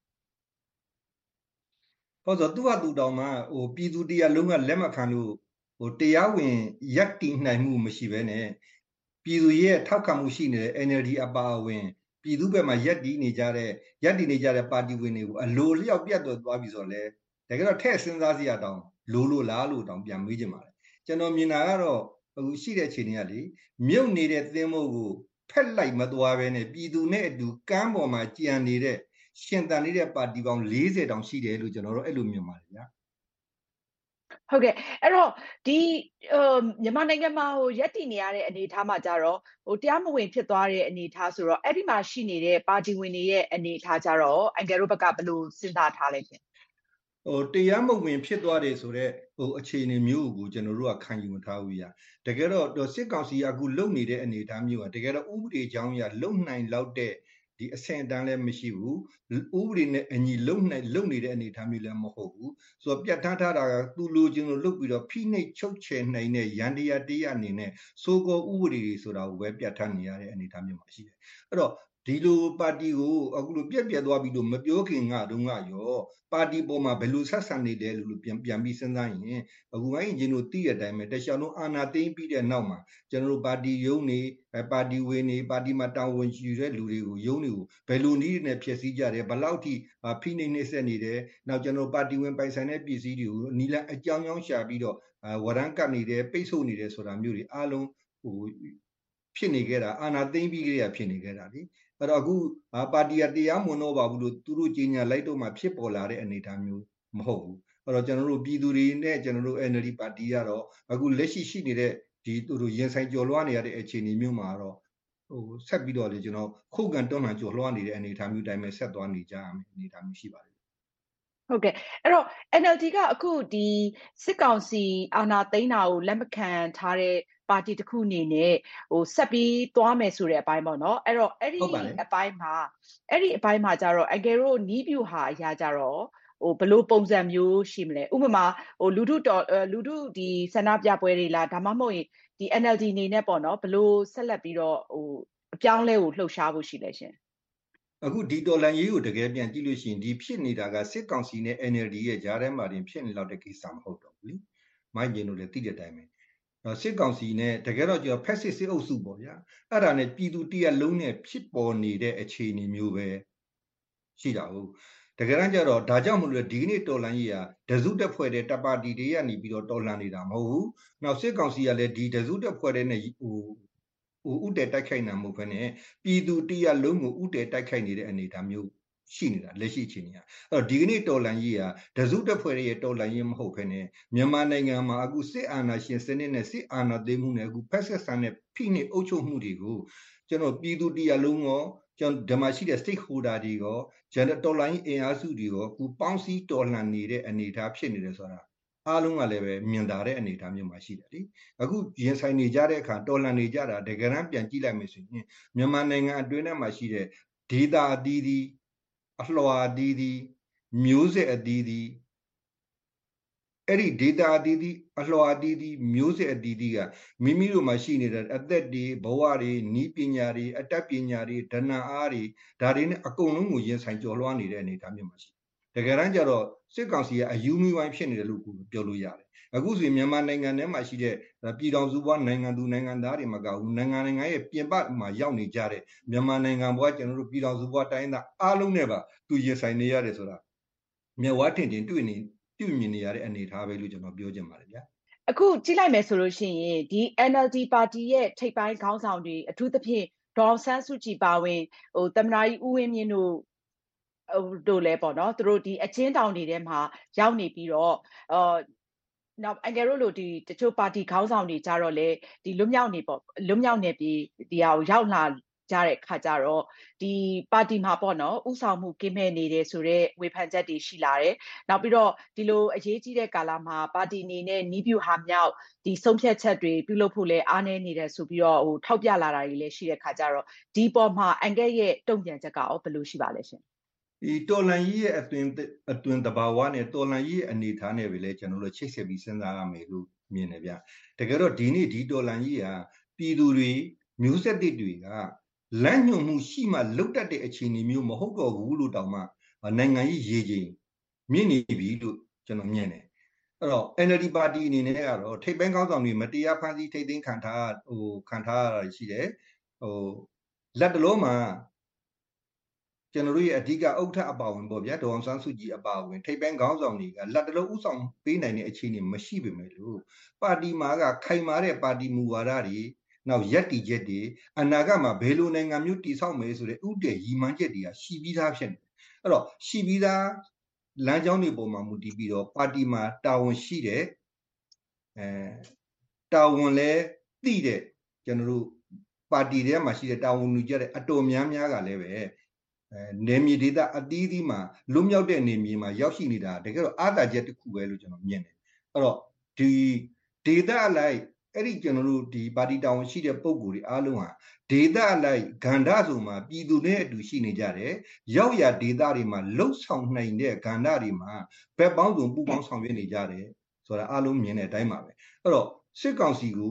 ဟုတ်ဆိုသူ့ဟာသူတောင်မှပြည်သူတရားလုံးကလက်မခံလို့တရားဝင်ရပ်တည်နိုင်မှုမရှိဘဲနဲ့ပြည်သူရဲ့ထောက်ခံမှုရှိနေတဲ့ NLD အပါအဝင်ပြည်သူဘက်မှာရပ်တည်နေကြတဲ့ပါတီဝင်တွေကိုအလိုလျောက်ပြတ်သွားပြီဆိုတော့လေတကယ်တော့ထည့်စဉ်းစားစရာတောင်လိုလားလို့တောင်ပြန်မေးကြပါတယ်ကျွန်တော်မြင်တာကတော့အခုရှိတဲ့အခြေအနေကလေမြုပ်နေတဲ့သင်းမို့ကိုဖက်လိုက်မသွားဘဲနဲ့ပြည်သူနဲ့အတူကမ်းပေါ်မှာကြံနေတဲ့ရှင်သန်နေတဲ့ပါတီပေါင်း40တောင်ရှိတယ်လို့ကျွန်တော်တို့အဲ့လိုမြင်ပါတယ်ဗျာဟုတ်ကဲ့အဲ့တော့ဒီမြန်မာနိုင်ငံမှာရက်တည်နေရတဲ့အနေအထားမှာကြတော့တရားမဝင်ဖြစ်သွားတဲ့အနေအထားဆိုတော့အဲ့ဒီမှာရှိနေတဲ့ပါတီဝင်တွေရဲ့အနေအထားကြတော့အန်ကယ်တို့ဘက်ကဘယ်လိုစဉ်းစားထားလဲရှင်တရားမဝင်ဖြစ်သွားတယ်ဆိုတော့အခြေအနေမျိုးကိုကျွန်တော်တို့ကခံယူမထားဘူးတကယ်တော့စစ်ကောင်စီအခုလုံနေတဲ့အနေအထားမျိုးကတကယ်တော့ဥပဒေကြောင်းအရလုံနိုင်လောက်တဲ့ဒီအဆင့်အတန်းလည်းမရှိဘူးဥပဒေနဲ့အညီလုံနေတဲ့အနေအထားမျိုးလည်းမဟုတ်ဘူးဆိုတော့ပြတ်ထားတာကသူလိုချင်လို့လုပ်ပြီးတော့ဖိနှိပ်ချုပ်ချယ်နိုင်တဲ့ရန်တရားအနေနဲ့စိုးကောဥပဒေတွေဆိုတာကိုပဲပြတ်ထားနေရတဲ့အနေအထားမျိုးမှာရှိတယ်အဲ့တော့ဒီလိုပါတီကိုအခုလိုပြက်ပြက်သွားပြီးတော့မပြောခင်ကတော့ငါရောပါတီပေါ်မှာဘယ်လိုဆက်ဆံနေတယ်လို့ပြန်ပြီးစဉ်းစားရင်အခုမှကျွန်တော်သိတဲ့အတိုင်းပဲတခြားလုံးအာဏာသိမ်းပြီးတဲ့နောက်မှာကျွန်တော်တို့ပါတီရုံးနေပါတီဝင်နေပါတီမှာတာဝန်ယူတဲ့လူတွေကိုရုံးတွေကိုဘယ်လိုနည်းနဲ့ဖျက်ဆီးကြတယ်ဘယ်လောက်ထိဖိနှိပ်နှိပ်စက်နေတယ်နောက်ကျွန်တော်ပါတီဝင်ပိုင်ဆိုင်တဲ့ပစ္စည်းတွေကိုနီလန်အကြောင်းကြောင်းရှာပြီးတော့ဝရမ်းကပ်နေတယ်ပိတ်ဆို့နေတယ်ဆိုတာမျိုးတွေအားလုံးဟိုဖြစ်နေခဲ့တာအာဏာသိမ်းပြီးကြရဖြစ်နေခဲ့တာလေအဲ့တော့အခုပါတီကတရားမဝင်တော့ပါဘူးလို့သူတို့ကြီးညာလိုက်တော့မှဖြစ်ပေါ်လာတဲ့အနေအထားမျိုးမဟုတ်ဘူးအဲ့တော့ကျွန်တော်တို့ပြည်သူတွေနဲ့ကျွန်တော်တို့ NLD ပါတီကတော့အခုလက်ရှိနေတဲ့ဒီသူတို့ရင်ဆိုင်ကြော်လွှားနေရတဲ့အခြေအနေမျိုးမှာတော့ဟိုဆက်ပြီးတော့လေကျွန်တော်ခုခံတွန်းလှန်ကြော်လွှားနေတဲ့အနေအထားမျိုးတိုင်းပဲဆက်သွားနေကြရမယ်အနေအထားမျိုးရှိပါတယ်ဟုတ်ကဲ့အဲ့တော့ NLD ကအခုဒီစစ်ကောင်စီအာဏာသိမ်းတာကိုလက်မခံထားတဲ့ပါတီတစ်ခုအနေနဲ့ဟိုဆက်ပြီးသွားမယ်ဆိုတဲ့အပိုင်းပေါ့နော်အဲ့တော့အဲ့ဒီအပိုင်းမှာကြတော့အကယ်လို့နီးပြူဟာအရာကြတော့ဟိုဘလို့ပုံစံမျိုးရှိမလဲဥပမာဟိုလူထုဒီဆန္ဒပြပွဲတွေလားဒါမှမဟုတ်ရင်ဒီ NLD အနေနဲ့ပေါ့နော်ဘလို့ဆက်လက်ပြီးတော့ဟိုအပြောင်းလဲကိုလှုပ်ရှားဖို့ရှိလဲရှင်အခုဒီတော်လန်ရေးကိုတကယ်ပြန်ကြည့်လို့ရှိရင်ဒီဖြစ်နေတာကစစ်ကောင်စီနဲ့ NLD ရဲ့ကြားထဲမှာတင်ဖြစ်နေတော့တဲ့ကိစ္စမဟုတ်တော့ဘူးလေမိုင်းကျင်တို့လည်းသိတဲ့အတိုင်းပဲစစ်ကောင်စီနဲ့တကယ်တော့ကျွန်တော်ဖက်စစ်စစ်အုပ်စုပေါ့ဗျာအဲ့ဒါနဲ့ပြည်သူတရက်လုံးနဲ့ဖြစ်ပေါ်နေတဲ့အခြေအနေမျိုးပဲရှိတာဟုတ်တကယ်တမ်းကျတော့ဒါကြောင့်မလို့ဒီနေ့တော်လန်ရေးဟာဒဇုတက်ဖွဲ့တဲ့တပ်ပါတီတွေကနေပြီးတော့တော်လန်နေတာမဟုတ်ဘူးနောက်စစ်ကောင်စီကလည်းဒီဒဇုတက်ဖွဲ့တဲ့နဲ့ဟိုဥတည်တိုက်ခိုက်နိုင်မှုပဲနဲ့ပြည်သူတရက်လုံးကိုဥတည်တိုက်ခိုက်နေတဲ့အနေအထားမျိုးရှိနေတာလက်ရှိအခြေအနေကအဲ့တော့ဒီကနေ့တော်လန်ရေးဟာဒဇုတက်ဖွဲ့ရဲ့တော်လန်ရေးမဟုတ်ဘဲနဲ့မြန်မာနိုင်ငံမှာအခုစစ်အာဏာရှင်စနစ်နဲ့စစ်အာဏာသိမ်းမှုနဲ့အခုဖက်ဆက်ဆန်တဲ့ဖိနှိပ်အုပ်ချုပ်မှုတွေကိုကျွန်တော်ပြည်သူတရက်လုံးရောကျွန်တော်ဓမ္မရှိတဲ့ stakeholder တွေရောဂျန်တော်လိုင်းအင်အားစုတွေရောအခုပေါင်းစည်းတော်လှန်နေတဲ့အနေအထားဖြစ်နေတယ်ဆိုတာအားလုံးကလည်းပဲမြင်သာတဲ့အနေအထားမျိုးမှာရှိတယ်လေအခုရင်ဆိုင်နေကြတဲ့အခါတော်လှန်နေကြတာတကယ်တမ်းပြန်ကြည့်လိုက်မယ်ဆိုရင်မြန်မာနိုင်ငံအတွင်းထဲမှာရှိတဲ့ဒေသအသီးသီးအလှော်အသီးသီးမျိုးဆက်အသီးသီးအဲ့ဒီဒေတာအသီးသီးအလှော်အသီးသီးမျိုးဆက်အသီးသီးကမိမိတို့မှာရှိနေတဲ့အသက်တွေဘဝတွေနီးပညာတွေအတတ်ပညာတွေဒဏအားတွေဒါတွေနဲ့အကုန်လုံးကိုရင်ဆိုင်ကြော်လွှားနေတဲ့အနေအထားမျိုးမှာရှိတကယ်တမ်းကျတော့စစ်ကောင်စီကအယူမီဝိုင်းဖြစ်နေတယ်လို့ပြောလို့ရတယ်အခုဆိုရင်မြန်မာနိုင်ငံထဲမှာရှိတဲ့ပြည်တော်စုဘွားနိုင်ငံသူနိုင်ငံသားတွေမကဘူးနိုင်ငံရဲ့ပြင်ပမှာရောက်နေကြတဲ့မြန်မာနိုင်ငံဘွားကျွန်တော်တို့ပြည်တော်စုဘွားတိုင်းသားအားလုံးနဲ့ပါသူရင်ဆိုင်နေရတယ်ဆိုတာမြဝထင်တင်တွေ့နေပြုမြင်နေရတဲ့အနေအထားပဲလို့ကျွန်တော်ပြောချင်ပါတယ်ဗျာအခုကြည့်လိုက်မယ်ဆိုလို့ရှိရင်ဒီ NLD ပါတီရဲ့ထိပ်ပိုင်းခေါင်းဆောင်တွေအထူးသဖြင့်ဒေါ်ဆန်းစုကြည်ပါဝင်ဟိုသမ္မတကြီးဦးဝင်းမြင့်တို့လည်းပေါ့နော်သူတို့ဒီအချင်းတောင်တွေထဲမှာရောက်နေပြီးတော့နောက်အန်ကယ်ရိုလိုဒီတချို့ပါတီခေါင်းဆောင်တွေကြတော့လေဒီလွတ်မြောက်နေပြီးဒီဟာကိုရောက်လာကြတဲ့ခါကြတော့ဒီပါတီမှာပေါ့နော်ဥဆောင်မှုကင်းမဲ့နေတယ်ဆိုတော့ဝေဖန်ချက်တွေရှိလာတယ်နောက်ပြီးတော့ဒီလိုအရေးကြီးတဲ့ကာလမှာပါတီအနေနဲ့နီးပြူဟာမြောက်ဒီဆုံးဖြတ်ချက်တွေပြုလုပ်ဖို့လဲအားနည်းနေတယ်ဆိုပြီးတော့ဟိုထောက်ပြလာတာတွေလည်းရှိတဲ့ခါကြတော့ဒီပေါ်မှာအန်ကယ်ရဲ့တုံ့ပြန်ချက်ကရောဘယ်လိုရှိပါလဲရှင်ဒီတော်လန်ကြီးရဲ့အတွင်တဘာဝနဲ့တော်လန်ကြီးရဲ့အနေထားနဲ့ပဲလေကျွန်တော်တို့ချိတ်ဆက်ပြီးစဉ်းစားရမယ်လို့မြင်တယ်ဗျတကယ်တော့ဒီနေ့ဒီတော်လန်ကြီးဟာပြည်သူတွေမျိုးဆက်တွေကလမ်းညွှန်မှုရှိမှလုတ်တတ်တဲ့အခြေအနေမျိုးမဟုတ်တော့ဘူးလို့တောင်မှနိုင်ငံရေးရေချိန်မြင့်နေပြီလို့ကျွန်တော်မြင်တယ်အဲ့တော့ NLD ပါတီအနေနဲ့ကတော့ထိပ်ပိုင်းခေါင်းဆောင်တွေမတရားဖန်ဆီးထိတ်သိမ်းခံထားရတာရှိတယ်ဟိုလက်တလုံးမှာကျွန်တော်တို့ရဲ့အဓိကဥက္ကဋ္ဌအပါဝင်ပေါ့ဗျာဒေါအောင်ဆန်းစုကြည်အပါဝင်ထိပ်ပိုင်းခေါင်းဆောင်တွေကလက်တလုံးဥဆောင်ပေးနိုင်တဲ့အခြေအနေမရှိပေမဲ့လို့ပါတီမှာကခိုင်မာတဲ့ပါတီမူဝါဒတွေနောက်ရက်တီချက်တွေအနာဂတ်မှာဘယ်လိုနိုင်ငံမျိုးတည်ဆောက်မယ်ဆိုတဲ့ဥတည်ရည်မှန်းချက်တွေကရှိပြီးသားဖြစ်နေတယ်အဲ့တော့ရှိပြီးသားလမ်းကြောင်းတွေပေါ်မှာမူတည်ပြီးတော့ပါတီမှာတာဝန်ရှိတဲ့တာဝန်လဲသိတဲ့ကျွန်တော်တို့ပါတီထဲမှာရှိတဲ့တာဝန်ယူကြတဲ့အတော်များများကလည်းပဲနေမြေဒေသအသီးသီးမှာလွတ်မြောက်တဲ့နေမြေမှာရောက်ရှိနေတာတကယ်တော့အားသာချက်တစ်ခုပဲလို့ကျွန်တော်မြင်တယ်အဲ့တော့ဒီဒေသအလိုက်အဲ့ဒီကျွန်တော်တို့ဒီပါတီတာဝန်ရှိတဲ့ပုံကိုယ်တွေအားလုံးဟာဒေသအလိုက်ဂန္ဓာဆိုမှာပြည်သူနဲ့အတူရှိနေကြတယ်ရောက်ရဒေသတွေမှာလှုပ်ဆောင်နိုင်တဲ့ဂန္ဓာတွေမှာဘက်ပေါင်းစုံပူးပေါင်းဆောင်ရွက်နေကြတယ်ဆိုတာအားလုံးမြင်တဲ့အတိုင်းပါပဲအဲ့တော့စစ်ကောင်စီကို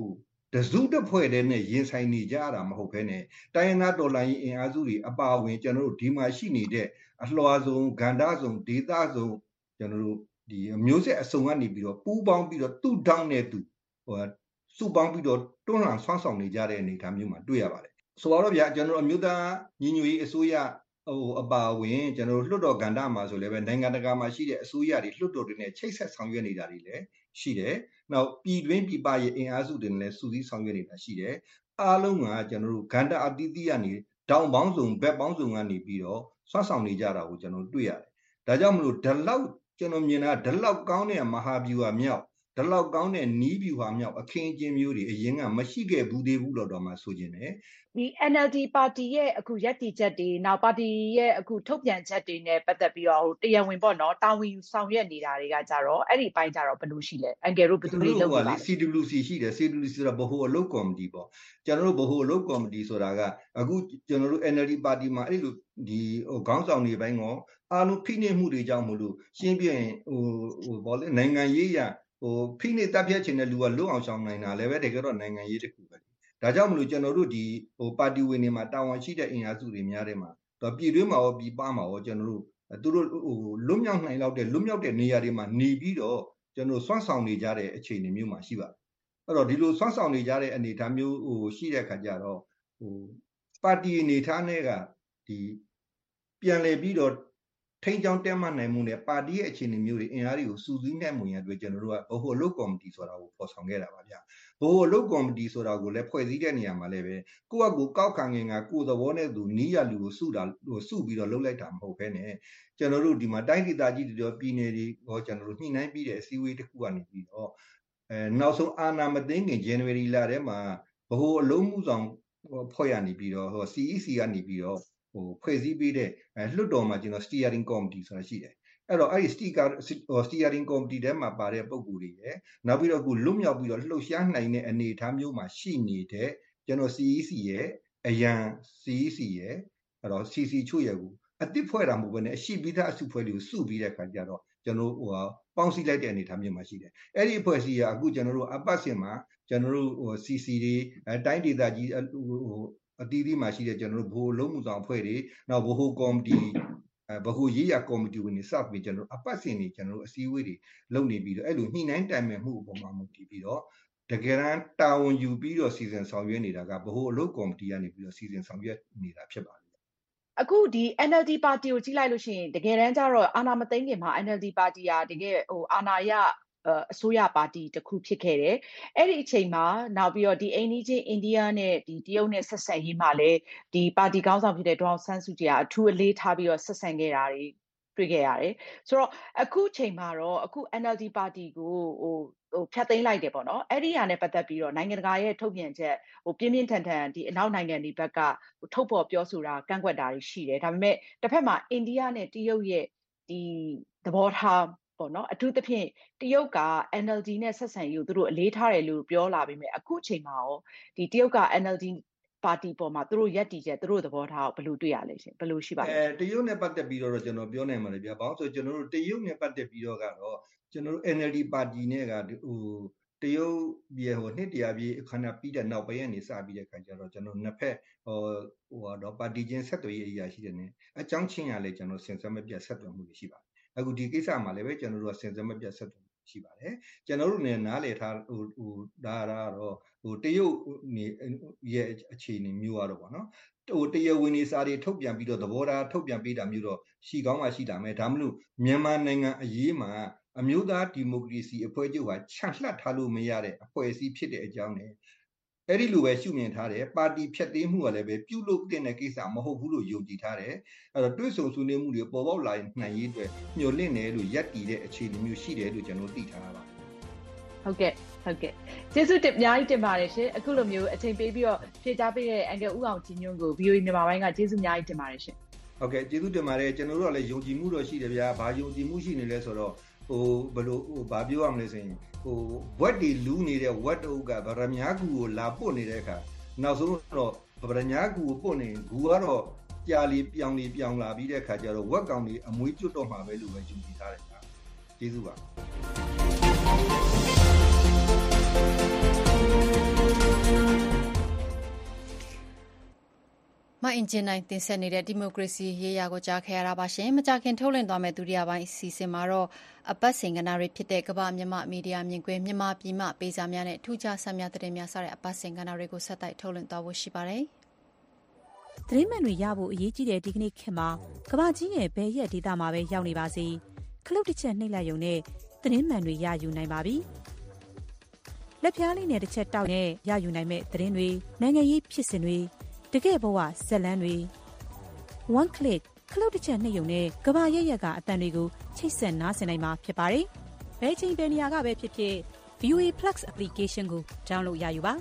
တစုတစ်ဖွဲ့တည်းနဲ့ရင်ဆိုင်နေကြရတာမဟုတ်ဘဲနဲ့တိုင်းရင်းသားတော်လှန်ရေးအင်အားစုတွေအပါအဝင်ကျွန်တော်တို့ဒီမှာရှိနေတဲ့အလွှာဆုံးဂန္ဓာဆုံးဒေသဆုံးကျွန်တော်တို့ဒီမျိုးဆက်အစုံကနေပြီးတော့ပူးပေါင်းပြီးတော့သူ့တောင်းနဲ့သူစုပေါင်းပြီးတော့တွန်းလှန်ဆွမ်းဆောင်နေကြတဲ့အနေအထားမျိုးမှာတွေ့ရပါတယ်ဆိုတော့ဗျာကျွန်တော်အမျိုးသားညီညွတ်ရေးအစိုးရအပါအဝင်ကျွန်တော်တို့လွှတ်တော်ကဏ္ဍမှာဆိုလည်းပဲနိုင်ငံတကာမှာရှိတဲ့အစိုးရတွေလွှတ်တော်တွေနဲ့ချိတ်ဆက်ဆောင်ရွက်နေတာတွေလည်းရှိတယ်။နောက်ပြည်တွင်းပြည်ပရဲ့အင်အားစုတွေနဲ့လည်းစုစည်းဆောင်ရွက်နေတာရှိတယ်။အားလုံးကကျွန်တော်တို့ကဏ္ဍအသီးသီးကနေတောင်ပေါင်းစုံဘက်ပေါင်းစုံကနေပြီးတော့ဆွမ်းဆောင်နေကြတာကိုကျွန်တော်တွေ့ရတယ်။ဒါကြောင့်မလို့ဒီလောက်ကျွန်တော်မြင်တာဒီလောက်ကောင်းတဲ့မဟာဗျူဟာမြောက်ဒီလောက်ကောင်းတဲ့နီးဗျူဟာမြောက်အခင်းအကျင်းမျိုးတွေအရင်ကမရှိခဲ့ဘူးသေးဘူးလို့တော့မှဆိုခြင်းတယ်ဒီ NLD ပါတီရဲ့အခုရပ်တည်ချက်တွေနောက်ပါတီရဲ့အခုထုတ်ပြန်ချက်တွေနဲ့ပတ်သက်ပြီးတော့ဟိုတရားဝင်ပေါ့နော်တာဝန်ယူဆောင်ရွက်နေတာတွေကကြတော့အဲ့ဒီပိုင်းကြတော့ဘယ်လိုရှိလဲအန်ကယ်တို့ဘယ်သူတွေလုပ်ပါလဲ CWC ရှိတယ် CWC ဆိုတာဗဟိုအလုပ်ကော်မတီပေါ့ကျွန်တော်တို့ဗဟိုအလုပ်ကော်မတီဆိုတာကအခုကျွန်တော်တို့ NLD ပါတီမှာအဲ့လိုဒီခေါင်းဆောင်တွေပိုင်းကောအားလုံးဖိနှိပ်မှုတွေကြောင့်မလို့ရှင်းပြရင်ဟိုဘောလေနိုင်ငံရေးရဖိနှိပ်တပ်ဖြတ်ခြင်းတဲ့လူကလွတ်အောင်ဆောင်နိုင်တာလည်းပဲတကယ်တော့နိုင်ငံရေးတစ်ခုပဲဒါကြောင့်မလို့ကျွန်တော်တို့ဒီပါတီဝင်တွေမှာတာဝန်ရှိတဲ့အင်အားစုတွေများတဲ့မှာပြည်တွင်းမှာရောပြည်ပမှာရောကျွန်တော်တို့သူတို့လွတ်မြောက်နိုင်လောက်တဲ့လွတ်မြောက်တဲ့နေရာတွေမှာနေပြီးတော့ကျွန်တော်စွမ်းဆောင်နေကြတဲ့အခြေအနေမျိုးမှာရှိပါတယ်အဲ့တော့ဒီလိုစွမ်းဆောင်နေကြတဲ့အနေအထားမျိုးရှိတဲ့အခါကျတော့ပါတီအနေထားနဲ့ကဒီပြန်လည်ပြီးတော့ထိန်းချောင်းတက်မှတ်နိုင်မှုနဲ့ပါတီရဲ့အခြေအနေမျိုးတွေအင်အားတွေကိုစုစည်းနိုင်မှုရန်အတွက်ကျွန်တော်တို့ကဗဟိုအလုပ်ကော်မတီဆိုတာကိုဖော်ဆောင်ခဲ့တာပါဗျာဗဟိုအလုပ်ကော်မတီဆိုတာကိုလည်းဖွဲ့စည်းတဲ့နေရာမှာလည်းပဲကိုယ့်အကူကောက်ခံငင်ကကိုယ်သဘောနဲ့သူနီးရလူကိုစုပြီးတော့လှုပ်လိုက်တာမဟုတ်ဘဲနဲ့ကျွန်တော်တို့ဒီမှာတိုင်းဒေသကြီးတွေပြည်နယ်တွေဟောကျွန်တော်တို့ညှိနှိုင်းပြီးတဲ့အစည်းအဝေးတစ်ခုကနေပြီးတော့နောက်ဆုံးအာဏာမသိခင် January လထဲမှာဗဟိုအလုံးမှုဆောင်ဖွဲ့ရနေပြီးတော့CEC ကနေပြီးတော့ဖွဲ့စည်းပေးတဲ့လွှတ်တော်မှာကျွန်တော် steering committee ဆိုတာရှိတယ်အဲ့တော့အဲ့ဒီ steering committee ထဲမှာပါတဲ့ပုံကိုယ်တွေရယ်နောက်ပြီးတော့အခုလွတ်မြောက်ပြီးတော့လှုပ်ရှားနိုင်တဲ့အနေအထားမျိုးမှာရှိနေတဲ့ကျွန်တော် CEC ရဲ့အရန် CEC ရဲ့အဲ့တော့ CC ချို့ရဲ့ကိုအတစ်ဖွဲ့တာမဟုတ်ဘဲနဲ့အရှိပြီးသားအစုဖွဲ့တွေကိုစုပြီးတဲ့ခါကျတော့ကျွန်တော်ပေါင်းစည်းလိုက်တဲ့အနေအထားမျိုးမှာရှိတယ်အဲ့ဒီအဖွဲ့အစည်းကအခုကျွန်တော်တို့အပတ်စဉ်မှာကျွန်တော်တို့CC တွေတိုင်းဒေသကြီးအတီးတီးမှာရှိတဲ့ကျွန်တော်တို့ဘိုးလုံးမှုဆောင်အဖွဲ့တွေနောက်ဘိုးကော်မတီဗဟိုရေးရာကော်မတီဝင်တွေစပြီးကျွန်တော်တို့အပတ်စဉ်တွေကျွန်တော်တို့အစည်းအဝေးတွေလုပ်နေပြီးတော့အဲ့လိုညှိနှိုင်းတိုင်ပင်မှုအပေါ်မှာမူတည်ပြီးတော့တကယ်တမ်းတာဝန်ယူပြီးတော့စီစဉ်ဆောင်ရွက်နေတာကဗဟိုအလုပ်ကော်မတီကနေပြီးတော့စီစဉ်ဆောင်ရွက်နေတာဖြစ်ပါတယ်အခုဒီ NLD ပါတီကိုကြည့်လိုက်လို့ရှိရင်တကယ်တမ်းကျတော့အာဏာမသိမ်းခင်မှာ NLD ပါတီဟာတကယ်အာဏာရအစိုးရပါတီတစ်ခုဖြစ်ခဲ့တယ်။အဲ့ဒီအချိန်မှာနောက်ပြီးတော့ဒီအိန္ဒိချင်းအိန္ဒိယနဲ့ဒီတရုတ်နဲ့ဆက်ဆံရေးမှာလည်းဒီပါတီခေါင်းဆောင်ဖြစ်တဲ့ဒေါအောင်ဆန်းစုကြည်ကအထူးအလေးထားပြီးတော့ဆက်ဆံခဲ့တာတွေတွေ့ခဲ့ရတယ်။ဆိုတော့အခုချိန်မှာတော့အခု NLD ပါတီကိုဖြတ်သိမ်းလိုက်တယ်ပေါ့နော်။အဲ့ဒီဟာနဲ့ပတ်သက်ပြီးတော့နိုင်ငံတကာရဲ့ထုတ်ပြန်ချက်ပြင်းပြင်းထန်ထန်ဒီအနောက်နိုင်ငံတွေဘက်ကထုတ်ဖော်ပြောဆိုတာကန့်ကွက်တာတွေရှိတယ်။ဒါပေမဲ့တစ်ဖက်မှာအိန္ဒိယနဲ့တရုတ်ရဲ့ဒီသဘောထားပေါ့နော်အထူးသဖြင့်တရုတ်က NLD နဲ့ဆက်ဆံရေးကိုသူတို့အလေးထားတယ်လို့ပြောလာပြီးမြဲအခုချိန်မှာရောဒီတရုတ်က NLD ပါတီပေါ်မှာသူတို့ရက်တီချက်သူတို့သဘောထားကိုဘယ်လိုတွေ့ရလဲရှင်ဘယ်လိုရှိပါလဲတရုတ်နဲ့ပတ်သက်ပြီးတော့ကျွန်တော်ပြောနိုင်မှာလေဗျာဘာလို့ဆိုကျွန်တော်တို့တရုတ်နဲ့ပတ်သက်ပြီးတော့ကတော့ကျွန်တော်တို့ NLD ပါတီနဲ့ကတရုတ်ပြည်နှစ်တရာပြည်အခမ်းအနားပြီးတဲ့နောက်ပိုင်းကနေစပြီးတဲ့ခါကျတော့ကျွန်တော်နှစ်ဖက်တော့ပါတီချင်းဆက်သွယ်ရေးအရာရှိတယ်နဲ့အကြောင်းချင်းရလဲကျွန်တော်စင်စမပြတ်ဆက်သွယ်မှုတွေရှိပါတယ်အခုဒီကိစ္စမှာလည်းပဲကျွန်တော်တို့ကစင်စမပြတ်ဆက်သွယ်ရှိပါတယ်ကျွန်တော်တို့လည်းနားလည်ထားဒါကတော့တရုတ်ရဲ့အခြေအနေမျိုးကတော့ပေါ့နော်တရားဝင်နေစာတွေထုတ်ပြန်ပြီးတော့သဘောထားထုတ်ပြန်ပေးတာမျိုးတော့ရှိကောင်းမှရှိတာမယ်ဒါမှမဟုတ်မြန်မာနိုင်ငံအရေးမှာအမျိုးသားဒီမိုကရေစီအဖွဲ့ချုပ်ဟာချန်လှပ်ထားလို့မရတဲ့အဖွဲ့အစည်းဖြစ်တဲ့အကြောင်းနဲ့အဲ့ဒီလိုပဲရှုမြင်ထားတယ်ပါတီဖြတ်သိမ်းမှုကလည်းပဲပြုလုပ်တဲ့ကိစ္စမဟုတ်ဘူးလို့ယုံကြည်ထားတယ်အဲ့တော့တွေးဆုံဆွေးနွေးမှုတွေပေါ်ပေါက်လာနိုင်ရေးအတွက်ညှို့လင့်တယ်လို့ရက်တည်တဲ့အခြေအနေမျိုးရှိတယ်လို့ကျွန်တော်သိထားရပါတယ်ဟုတ်ကဲ့ကျေးဇူးတင်အများကြီးတင်ပါတယ်ရှင်အခုလိုမျိုးအချိန်ပေးပြီးတော့ဖြေကြားပေးတဲ့အန်ကယ်ဦးအောင်ကြည်ညွန့်ကို VOA မြန်မာပိုင်းကကျေးဇူးအများကြီးတင်ပါတယ်ရှင်ဟုတ်ကဲ့ကျေးဇူးတင်ပါတယ်ကျွန်တော်တို့ကလည်းယုံကြည်မှုတော့ရှိတယ်ဗျာဘာယုံကြည်မှုရှိနေလဲဆိုတော့ဘယ်လိုဘာပြောရမလဲဆိုရင်ဝက်တီလူးနေတဲ့ဝက်တုပ်ကဗရမ ्या ကူကိုလာပုတ်နေတဲ့အခါနောက်ဆုံးတော့ဗရမ ्या ကူကိုပုတ်နေဂူကတော့ကြာလီပြောင်းလာပြီးတဲ့အခါကျတော့ဝက်ကောင်တွေအမွေးကျွတ်တော့မှာပဲလို့ပဲယုံကြည်ထားတယ်ဗျာကျေးဇူးပါအင်ဂျင်နိုင်တင်ဆက်နေတဲ့ဒီမိုကရေစီရေးရာကိုကြားခဲ့ရတာပါရှင်။မကြခင်ထုတ်လွှင့်သွားမယ့်ဒုတိယပိုင်းအစီအစဉ်မှာတော့အပတ်စဉ်ကဏ္ဍတွေဖြစ်တဲ့ကမ္ဘာမြန်မာမီဒီယာမြင်ကွင်းမြန်မာပြည်မှပေးစာများနဲ့ထူးခြားဆန်းများသတင်းများစတဲ့အပတ်စဉ်ကဏ္ဍတွေကိုဆက်တိုက်ထုတ်လွှင့်သွားဖို့ရှိပါတယ်။သတင်းမှန်တွေရဖို့အရေးကြီးတဲ့ဒီကနေ့ခေတ်မှာကမ္ဘာကြီးရဲ့ဘယ်ရက်ဒေသမှာပဲရောက်နေပါစေခလုတ်တစ်ချက်နှိပ်လိုက်ရုံနဲ့သတင်းမှန်တွေရယူနိုင်ပါပြီ။လက်ဖျားလေးနဲ့တစ်ချက်တောက်နဲ့ရယူနိုင်မဲ့သတင်းတွေနိုင်ငံရေးဖြစ်စဉ်တွေတကယ်ဘဝဇက်လန်းတွေ one click ခလုတ်တစ်ချက်နှိပ်ရုံနဲ့ကမ္ဘာရက်ရက်ကအတန်တွေကိုချိတ်ဆက်နားဆင်နိုင်မှာဖြစ်ပါတယ်။ဘယ်ချိန်ဘယ်နေရာကပဲဖြစ်ဖြစ် VOA Plus application ကို download ရယူပါ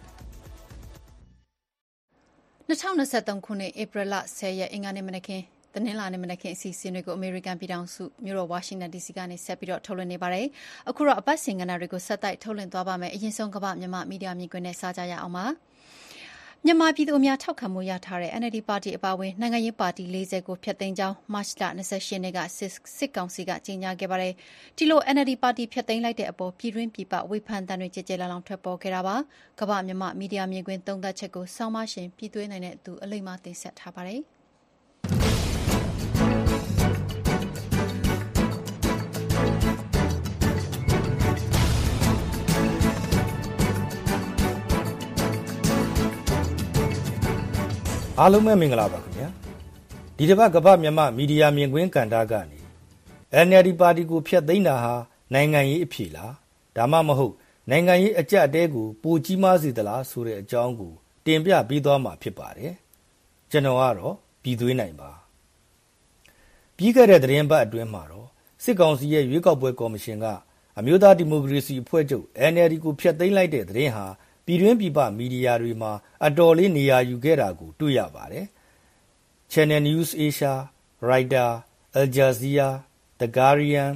2023ခုနှစ်ဧပြီလ10ရက်အင်္ဂါနေ့မနက်ခင်းတနင်္လာနေ့မနက်ခင်းအစီအစဉ်တွေကိုအမေရိကန်ပြည်ထောင်စုမြို့တော်ဝါရှင်တန် DC ကနေဆက်ပြီးတော့ထုတ်လွှင့်နေပါတယ်။အခုတော့အပတ်စဉ်ကဏ္ဍတွေကိုဆက်တိုက်ထုတ်လွှင့်သွားပါမယ်။အရင်ဆုံးကမ္ဘာမြန်မာမီဒီယာမြင်ကွင်းနဲ့စားကြရအောင်ပါ။မြန်မာပြည်သူအများထောက်ခံမှုရထားတဲ့ NLD ပါတီအပါအဝင်နိုင်ငံရေးပါတီ40ကိုဖျက်သိမ်းကြောင်းမတ်လ28ရက်နေ့ကစစ်ကောင်စီကကြေညာခဲ့ပါတယ်။ဒီလို NLD ပါတီဖျက်သိမ်းလိုက်တဲ့အပေါ်ပြည်တွင်းပြည်ပဝေဖန်တမ်းတွေကြဲကြဲလောင်လောင်ထွက်ပေါ်ခဲ့တာပါ။ကမ္ဘာမြန်မာမီဒီယာမြင်ကွင်းသုံးသပ်ချက်ကိုဆောင်းမရှင်ပြည်သွေးနိုင်တဲ့သူအလိမ္မာတင်ဆက်ထားပါတယ်။အားလုံးပဲမင်္ဂလာပါခင်ဗျာဒီတစ်ပတ်ကမ္ဘာမြန်မာမီဒီယာမြင်ကွင်းကဏ္ဍကနေ NLD ပါတီကိုဖျက်သိမ်းတာဟာနိုင်ငံရေးအဖြစ်လားဒါမှမဟုတ်နိုင်ငံရေးအကြက်အတဲကိုပိုကြီးမားစေသလားဆိုတဲ့အကြောင်းကိုတင်ပြပေးသွားမှာဖြစ်ပါတယ်ကျွန်တော်ကတော့ပြည်သွေးနိုင်ပါပြီးခဲ့တဲ့သတင်းပတ်အတွင်းမှာတော့စစ်ကောင်စီရဲ့ရွေးကောက်ပွဲကော်မရှင်ကအမျိုးသားဒီမိုကရေစီအဖွဲ့ချုပ် NLD ကိုဖျက်သိမ်းလိုက်တဲ့သတင်းဟာပြည်တွင်းပြည်ပမီဒီယာတွေမှာအတော်လေးနေရာယူခဲ့တာကိုတွေ့ရပါတယ်။ Channel News Asia, Reuters, Al Jazeera, The Guardian,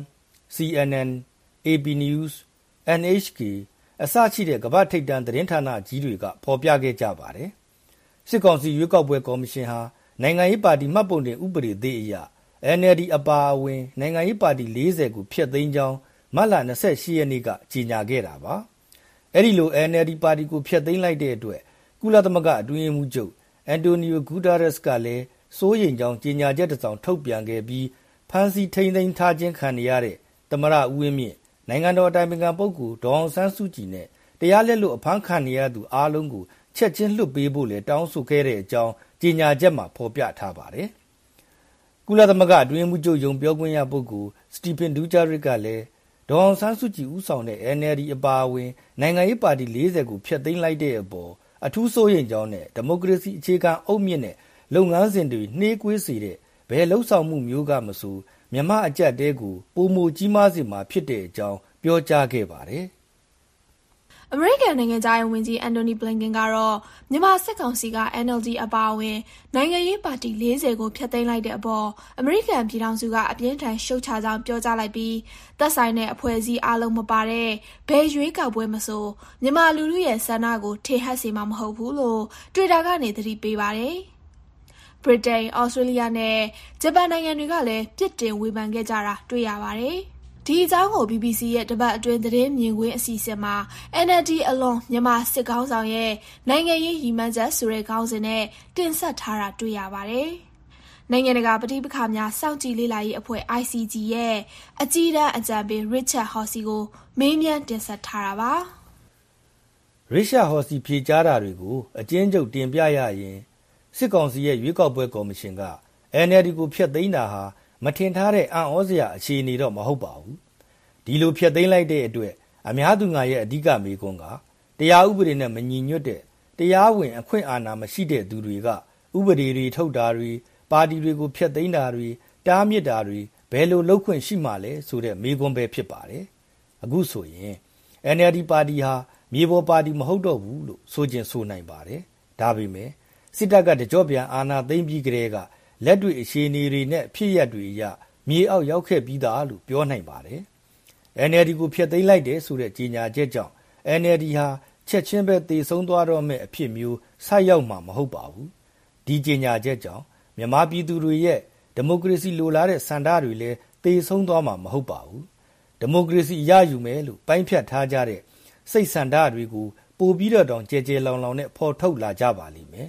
CNN, AP News, NHK အစရှိတဲ့ကမ္ဘာထိပ်တန်းသတင်းဌာနကြီးတွေကဖော်ပြခဲ့ကြပါတယ်။စစ်ကောင်စီရွေးကောက်ပွဲကော်မရှင်ဟာနိုင်ငံရေးပါတီမှတ်ပုံတင်ဥပဒေသစ်အရ NLD အပါအဝင်နိုင်ငံရေးပါတီ40ကိုဖျက်သိမ်းကြောင်းမတ်လ28ရက်နေ့ကကြေညာခဲ့တာပါ။အဲဒီလို NLD ပါတီကိုဖျက်သိမ်းလိုက်တဲ့အတွက်ကုလသမဂ္ဂအတွင်းရေးမှူးချုပ်အန်တိုနီယိုဂူတာရက်စ်ကလည်းစိုးရိမ်ကြောင်းကြေညာချက်တစ်စောင်ထုတ်ပြန်ခဲ့ပြီးဖမ်းဆီးထိန်းသိမ်းထားခြင်းခံရတဲ့သမ္မတဦးဝင်းမြင့်နိုင်ငံတော်အတိုင်ပင်ခံပုဂ္ဂိုလ်ဒေါ်အောင်ဆန်းစုကြည်နဲ့တရားလက်လွတ်အဖမ်းခံရသူအားလုံးကိုချက်ချင်းလွှတ်ပေးဖို့လည်းတောင်းဆိုခဲ့တဲ့အကြောင်းကြေညာချက်မှာဖော်ပြထားပါတယ်။ကုလသမဂ္ဂအတွင်းရေးမှူးချုပ်ရုံးပြောခွင့်ရပုဂ္ဂိုလ်စတီဖင်ဒူဂျာရစ်ကလည်းဒေါ်အောင်ဆန်းစုကြည်ဦးဆောင်တဲ့ NLD အပါအဝင်နိုင်ငံရေးပါတီ40ကိုဖျက်သိမ်းလိုက်တဲ့အပေါ်အထူးစိုးရိမ်ကြောင်းနဲ့ဒီမိုကရေစီအခြေခံအုတ်မြစ်နဲ့လုပ်ငန်းစဉ်တွေနှေးကွေးစေတဲ့ဘယ်လှုပ်ဆောင်မှုမျိုးကမဆိုမြန်မာအကြက်တဲကိုပုံမကြီးမားစေမှာဖြစ်တဲ့အကြောင်းပြောကြားခဲ့ပါတယ်။အမေရိကန်နိုင်ငံသားရေးဝန်ကြီးအန်တိုနီဘလင်ကန်ကတော့မြန်မာစစ်ကောင်စီက NLD အပါအဝင်နိုင်ငံရေးပါတီ40ကိုဖျက်သိမ်းလိုက်တဲ့အပေါ်အမေရိကန်ပြည်ထောင်စုကအပြင်းထန်ရှုတ်ချကြောင်းပြောကြားလိုက်ပြီးသက်ဆိုင်တဲ့အဖွဲ့အစည်းအလုံးမပါတဲ့ဘယ်ရွေးကောက်ပွဲမဆိုမြန်မာလူထုရဲ့ဆန္ဒကိုထင်ဟပ်စေမှာမဟုတ်ဘူးလို့ Twitter ကနေသတိပေးပါတယ်။ဗြိတိန်၊ဩစတြေးလျနဲ့ဂျပန်နိုင်ငံတွေကလည်းပြစ်တင်ဝေဖန်ခဲ့ကြတာတွေ့ရပါတယ်။ဒီအကြောင်းကို BBC ရဲ့တပတ်အတွင်းသတင်းမြင်ကွင်းအစီအစဉ်မှာ NLD အလွန်မြန်မာစစ်ကောင်းဆောင်ရဲ့နိုင်ငံရေးရည်မှန်းချက်ဆိုတဲ့ခေါင်းစဉ်နဲ့တင်ဆက်ထားတာတွေ့ရပါတယ်။နိုင်ငံတကာပဋိပက္ခများစောင့်ကြည့်လေ့လာရေးအဖွဲ့ ICG ရဲ့အကြီးတန်းအကြံပေး Richard Horsey ကိုမေးမြန်းတင်ဆက်ထားတာပါ။ Richard Horsey ဖြေကြားတာတွေကိုအကျဉ်းချုပ်တင်ပြရရင်စစ်ကောင်စီရဲ့ရွေးကောက်ပွဲကော်မရှင်က NLD ကိုဖျက်သိမ်းတာဟာမထင်ထားတဲ့အံ့ဩစရာအခြေအနေတော့မဟုတ်ပါဘူးဒီလိုဖျက်သိမ်းလိုက်တဲ့အတွက်အများသူငါရဲ့အဓိကမေးခွန်းကတရားဥပဒေနဲ့မညီညွတ်တဲ့တရားဝင်အခွင့်အာဏာမရှိတဲ့သူတွေကဥပဒေတွေထုတ်တာတွေပါတီတွေကိုဖျက်သိမ်းတာတွေတားမြစ်တာတွေဘယ်လိုလုပ်ခွင့်ရှိမှလဲဆိုတဲ့မေးခွန်းပဲဖြစ်ပါတယ်အခုဆိုရင် NLD ပါတီဟာမြေပေါ်ပါတီမဟုတ်တော့ဘူးလို့ဆိုခြင်းဆိုနိုင်ပါတယ်ဒါပေမဲ့စစ်တပ်ကတကြော့ပြန်အာဏာသိမ်းပြီးကြတဲ့ကလက်တွေ့အခြေအနေတွေနဲ့ဖြစ်ရပ်တွေအရမြေအောက်ရောက်ခဲ့ပြီးသားလို့ပြောနိုင်ပါတယ်။ NLD ကိုဖျက်သိမ်းလိုက်တဲ့ဆိုတဲ့ကြေညာချက်ကြောင့် NLD ဟာချက်ချင်းပဲတည်ဆုံးသွားတော့မဲ့အဖြစ်မျိုးဆိုက်ရောက်မှာမဟုတ်ပါဘူး။ဒီကြေညာချက်ကြောင့်မြန်မာပြည်သူတွေရဲ့ဒီမိုကရေစီလိုလားတဲ့စံတားတွေလည်းတည်ဆုံးသွားမှာမဟုတ်ပါဘူး။ဒီမိုကရေစီရယူမယ်လို့ပိုင်းဖြတ်ထားကြတဲ့စိတ်စံတားတွေကိုပိုပြီးတော့တောင်ကြဲကြဲလောင်လောင်နဲ့ဖော်ထုတ်လာကြပါလိမ့်မယ်။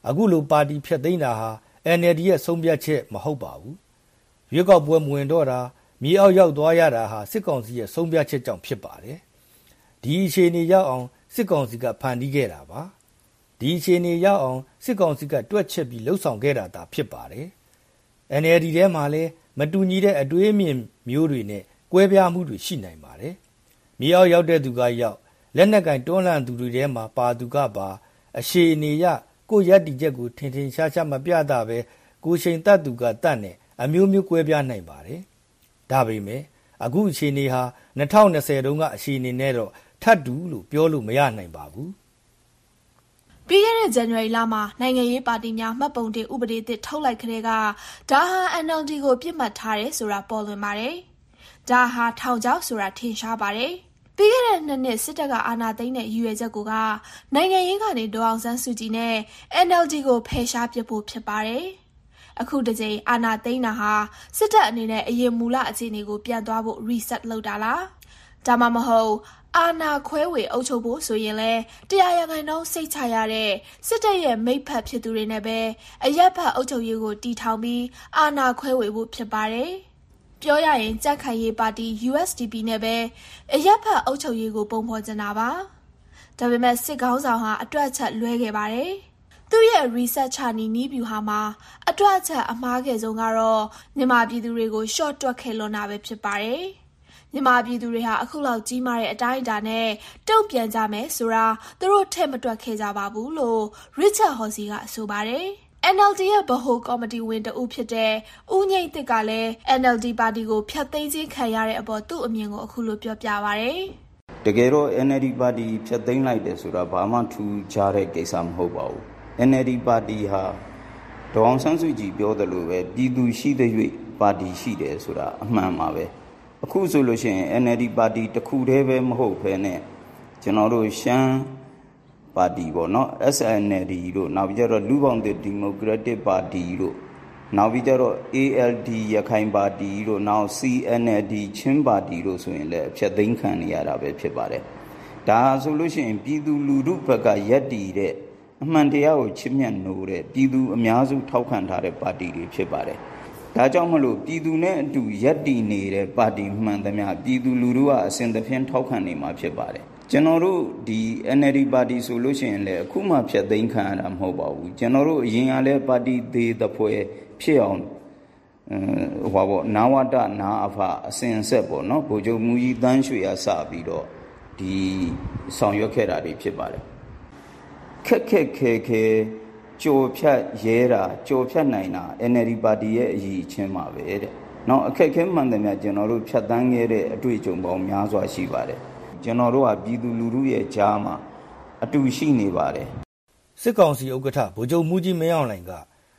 အခုလိုပါတီဖြတ်သိမ်းတာဟာ NLD ရဲ့ဆုံးဖြတ်ချက်မဟုတ်ပါဘူးရွေးကောက်ပွဲမဝင်တော့တာမြေအောက်ရောက်သွားရတာဟာစစ်ကောင်စီရဲ့ဆုံးဖြတ်ချက်ကြောင့်ဖြစ်ပါတယ်ဒီအခြေအနေရောက်အောင်စစ်ကောင်စီကဖန်တီးခဲ့တာပါဒီအခြေအနေရောက်အောင်စစ်ကောင်စီကတွက်ချက်ပြီးလှုပ်ဆောင်ခဲ့တာသာဖြစ်ပါတယ် NLD ထဲမှာလည်းမတူညီတဲ့အတွေးအမြင်မျိုးတွေနဲ့ကွဲပြားမှုတွေရှိနိုင်ပါတယ်မြေအောက်ရောက်တဲ့သူကရောက်လက်နက်ကင်တွန်းလှန်သူတွေထဲမှာပါသူကပါအခြေအနေရကိုရက်တီချက်ကိုထင်ထင်ရှားရှားမပြတာပဲကိုရှိန်တတ်သူကတတ်နဲ့အမျိုးမျိုးကွဲပြားနိုင်ပါတယ်ဒါပေမဲ့အခုအခြေအနေဟာ2020တုန်းကအခြေအနေနဲ့တော့ထပ်တူလို့ပြောလို့မရနိုင်ပါဘူးပြီးခဲ့တဲ့ဇန်နဝါရီလမှာနိုင်ငံရေးပါတီများမှတ်ပုံတင်ဥပဒေသစ်ထုတ်လိုက်တဲ့ကဒါဟာ NLD ကိုပြစ်မှတ်ထားတယ်ဆိုတာပေါ်လွင်ပါတယ်ဒါဟာထောင်ချောက်ဆိုတာထင်ရှားပါတယ်ပြီးခဲ့တဲ့2နှစ်စစ်တပ်ကအာဏာသိမ်းတဲ့ရည်ရွယ်ချက်ကနိုင်ငံရေးကနေဒေါအောင်ဆန်းစုကြည်နဲ့ NLD ကိုဖယ်ရှားပစ်ဖို့ဖြစ်ပါတယ်အခုတစ်ကြိမ်အာဏာသိမ်းတာဟာစစ်တပ်အနေနဲ့အရင်မူလအခြေအနေကိုပြန်သွားဖို့ reset လုပ်တာလားဒါမှမဟုတ်အာဏာခွဲဝေအုပ်ချုပ်ဖို့ဆိုရင်လဲ100%စိတ်ချရတဲ့စစ်တပ်ရဲ့မိတ်ဖက်ဖြစ်သူတွေနဲ့ပဲအရက်ဖက်အုပ်ချုပ်ရေးကိုတီထောင်ပြီးအာဏာခွဲဝေဖို့ဖြစ်ပါတယ်ပြောရရင်ကြက်ခိုင်ရေးပါတီ USDP နဲ့ပဲအရက်ဖက်အုပ်ချုပ်ရေးကိုပုံဖော်ကြတာပါဒါပေမဲ့စစ်ကောင်းဆောင်ဟာအတွက်ချက်လွဲခဲ့ပါတယ်သူ့ရဲ့ research နီးဗျူဟာမှာအတွက်ချက်အမှားခဲ့ဆုံးကတော့မြန်မာပြည်သူတွေကို short တွက်ခဲ့လွန်တာပဲဖြစ်ပါတယ်မြန်မာပြည်သူတွေဟာအခုလောက်ကြီးမားတဲ့အတိုင်းအတာနဲ့တုံ့ပြန်ကြမယ်ဆိုတာသူတို့ထည့်မတွက်ခဲ့ကြပါဘူးလို့ Richard Horsey ကဆိုပါတယ်NLD ရဲ့ဗဟိုကော်မတီဝင်တဦးဖြစ်တဲ့ဦးငိမ့်သစ်ကလည်း NLD ပါတီကိုဖျက်သိမ်းခြင်းခံရတဲ့အပေါ်သူ့အမြင်ကိုအခုလိုပြောပြပါဗျ။တကယ်တော့ NLD ပါတီဖျက်သိမ်းလိုက်တယ်ဆိုတာဘာမှထူးခြားတဲ့ကိစ္စမဟုတ်ပါဘူး။ NLD ပါတီဟာဒေါအောင်ဆန်းစုကြည်ပြောသလိုပဲပြည်သူရှိတဲ့၍ပါတီရှိတယ်ဆိုတာအမှန်ပါပဲ။အခုဆိုလို့ရှိရင် NLD ပါတီတစ်ခုတည်းပဲမဟုတ်ဘဲနဲ့ကျွန်တော်တို့ရှမ်းပါတီပေါ့နော် SNLD တို့နောက်ပြီးတော့လူပေါင်းတဲ့ဒီမိုကရက်တစ်ပါတီတို့နောက်ပြီးတော့ ALD ရခိုင်ပါတီတို့နောက် CNLD ချင်းပါတီတို့ဆိုရင်လည်းအဖြတ်သိမ်းခံနေရတာပဲဖြစ်ပါတယ်ဒါဆိုလို့ရှိရင်ပြည်သူလူထုဘက်ကရက်တီတဲ့အမှန်တရားကိုချစ်မြတ်နိုးတဲ့ပြည်သူအများစုထောက်ခံထားတဲ့ပါတီတွေဖြစ်ပါတယ်ဒါကြောင့်မလို့ပြည်သူနဲ့အတူရက်တီနေတဲ့ပါတီမှန်သမျှပြည်သူလူထုကအစဉ်သဖြင့်ထောက်ခံနေမှာဖြစ်ပါတယ်ကျွန်တော်တို့ဒီ NLD ပါတီဆိုလို့ရှိရင်လည်းအခုမှဖြတ်သိမ်းခံရတာမဟုတ်ပါဘူးကျွန်တော်တို့အရင်ကလည်းပါတီသေးတဲ့ဖွဲ့ဖြစ်အောင်ဟောပေါ့နာဝတနာအဖအစဉ်ဆက်ပေါ့နော်ဗိုလ်ချုပ်မူကြီးတန်းရွှေရစပြီးတော့ဒီဆောင်ရွက်ခဲ့တာတွေဖြစ်ပါတယ်ခက်ခဲကြော်ဖြတ်ရဲတာကြော်ဖြတ်နိုင်တာ NLD ပါတီရဲ့အရေးအချင်းပါပဲတဲ့နောက်အခက်ခဲမှန်တယ်များကျွန်တော်တို့ဖြတ်တန်းခဲ့တဲ့အတွေ့အကြုံပေါင်းများစွာရှိပါတယ်ကျွန်တော်တို့ကပြည်သူလူထုရဲ့ကြားမှာအတူရှိနေပါတယ်စစ်ကောင်စီဥက္ကဋ္ဌဗိုလ်ချုပ်မူကြီးမင်းအောင်လှိုင်က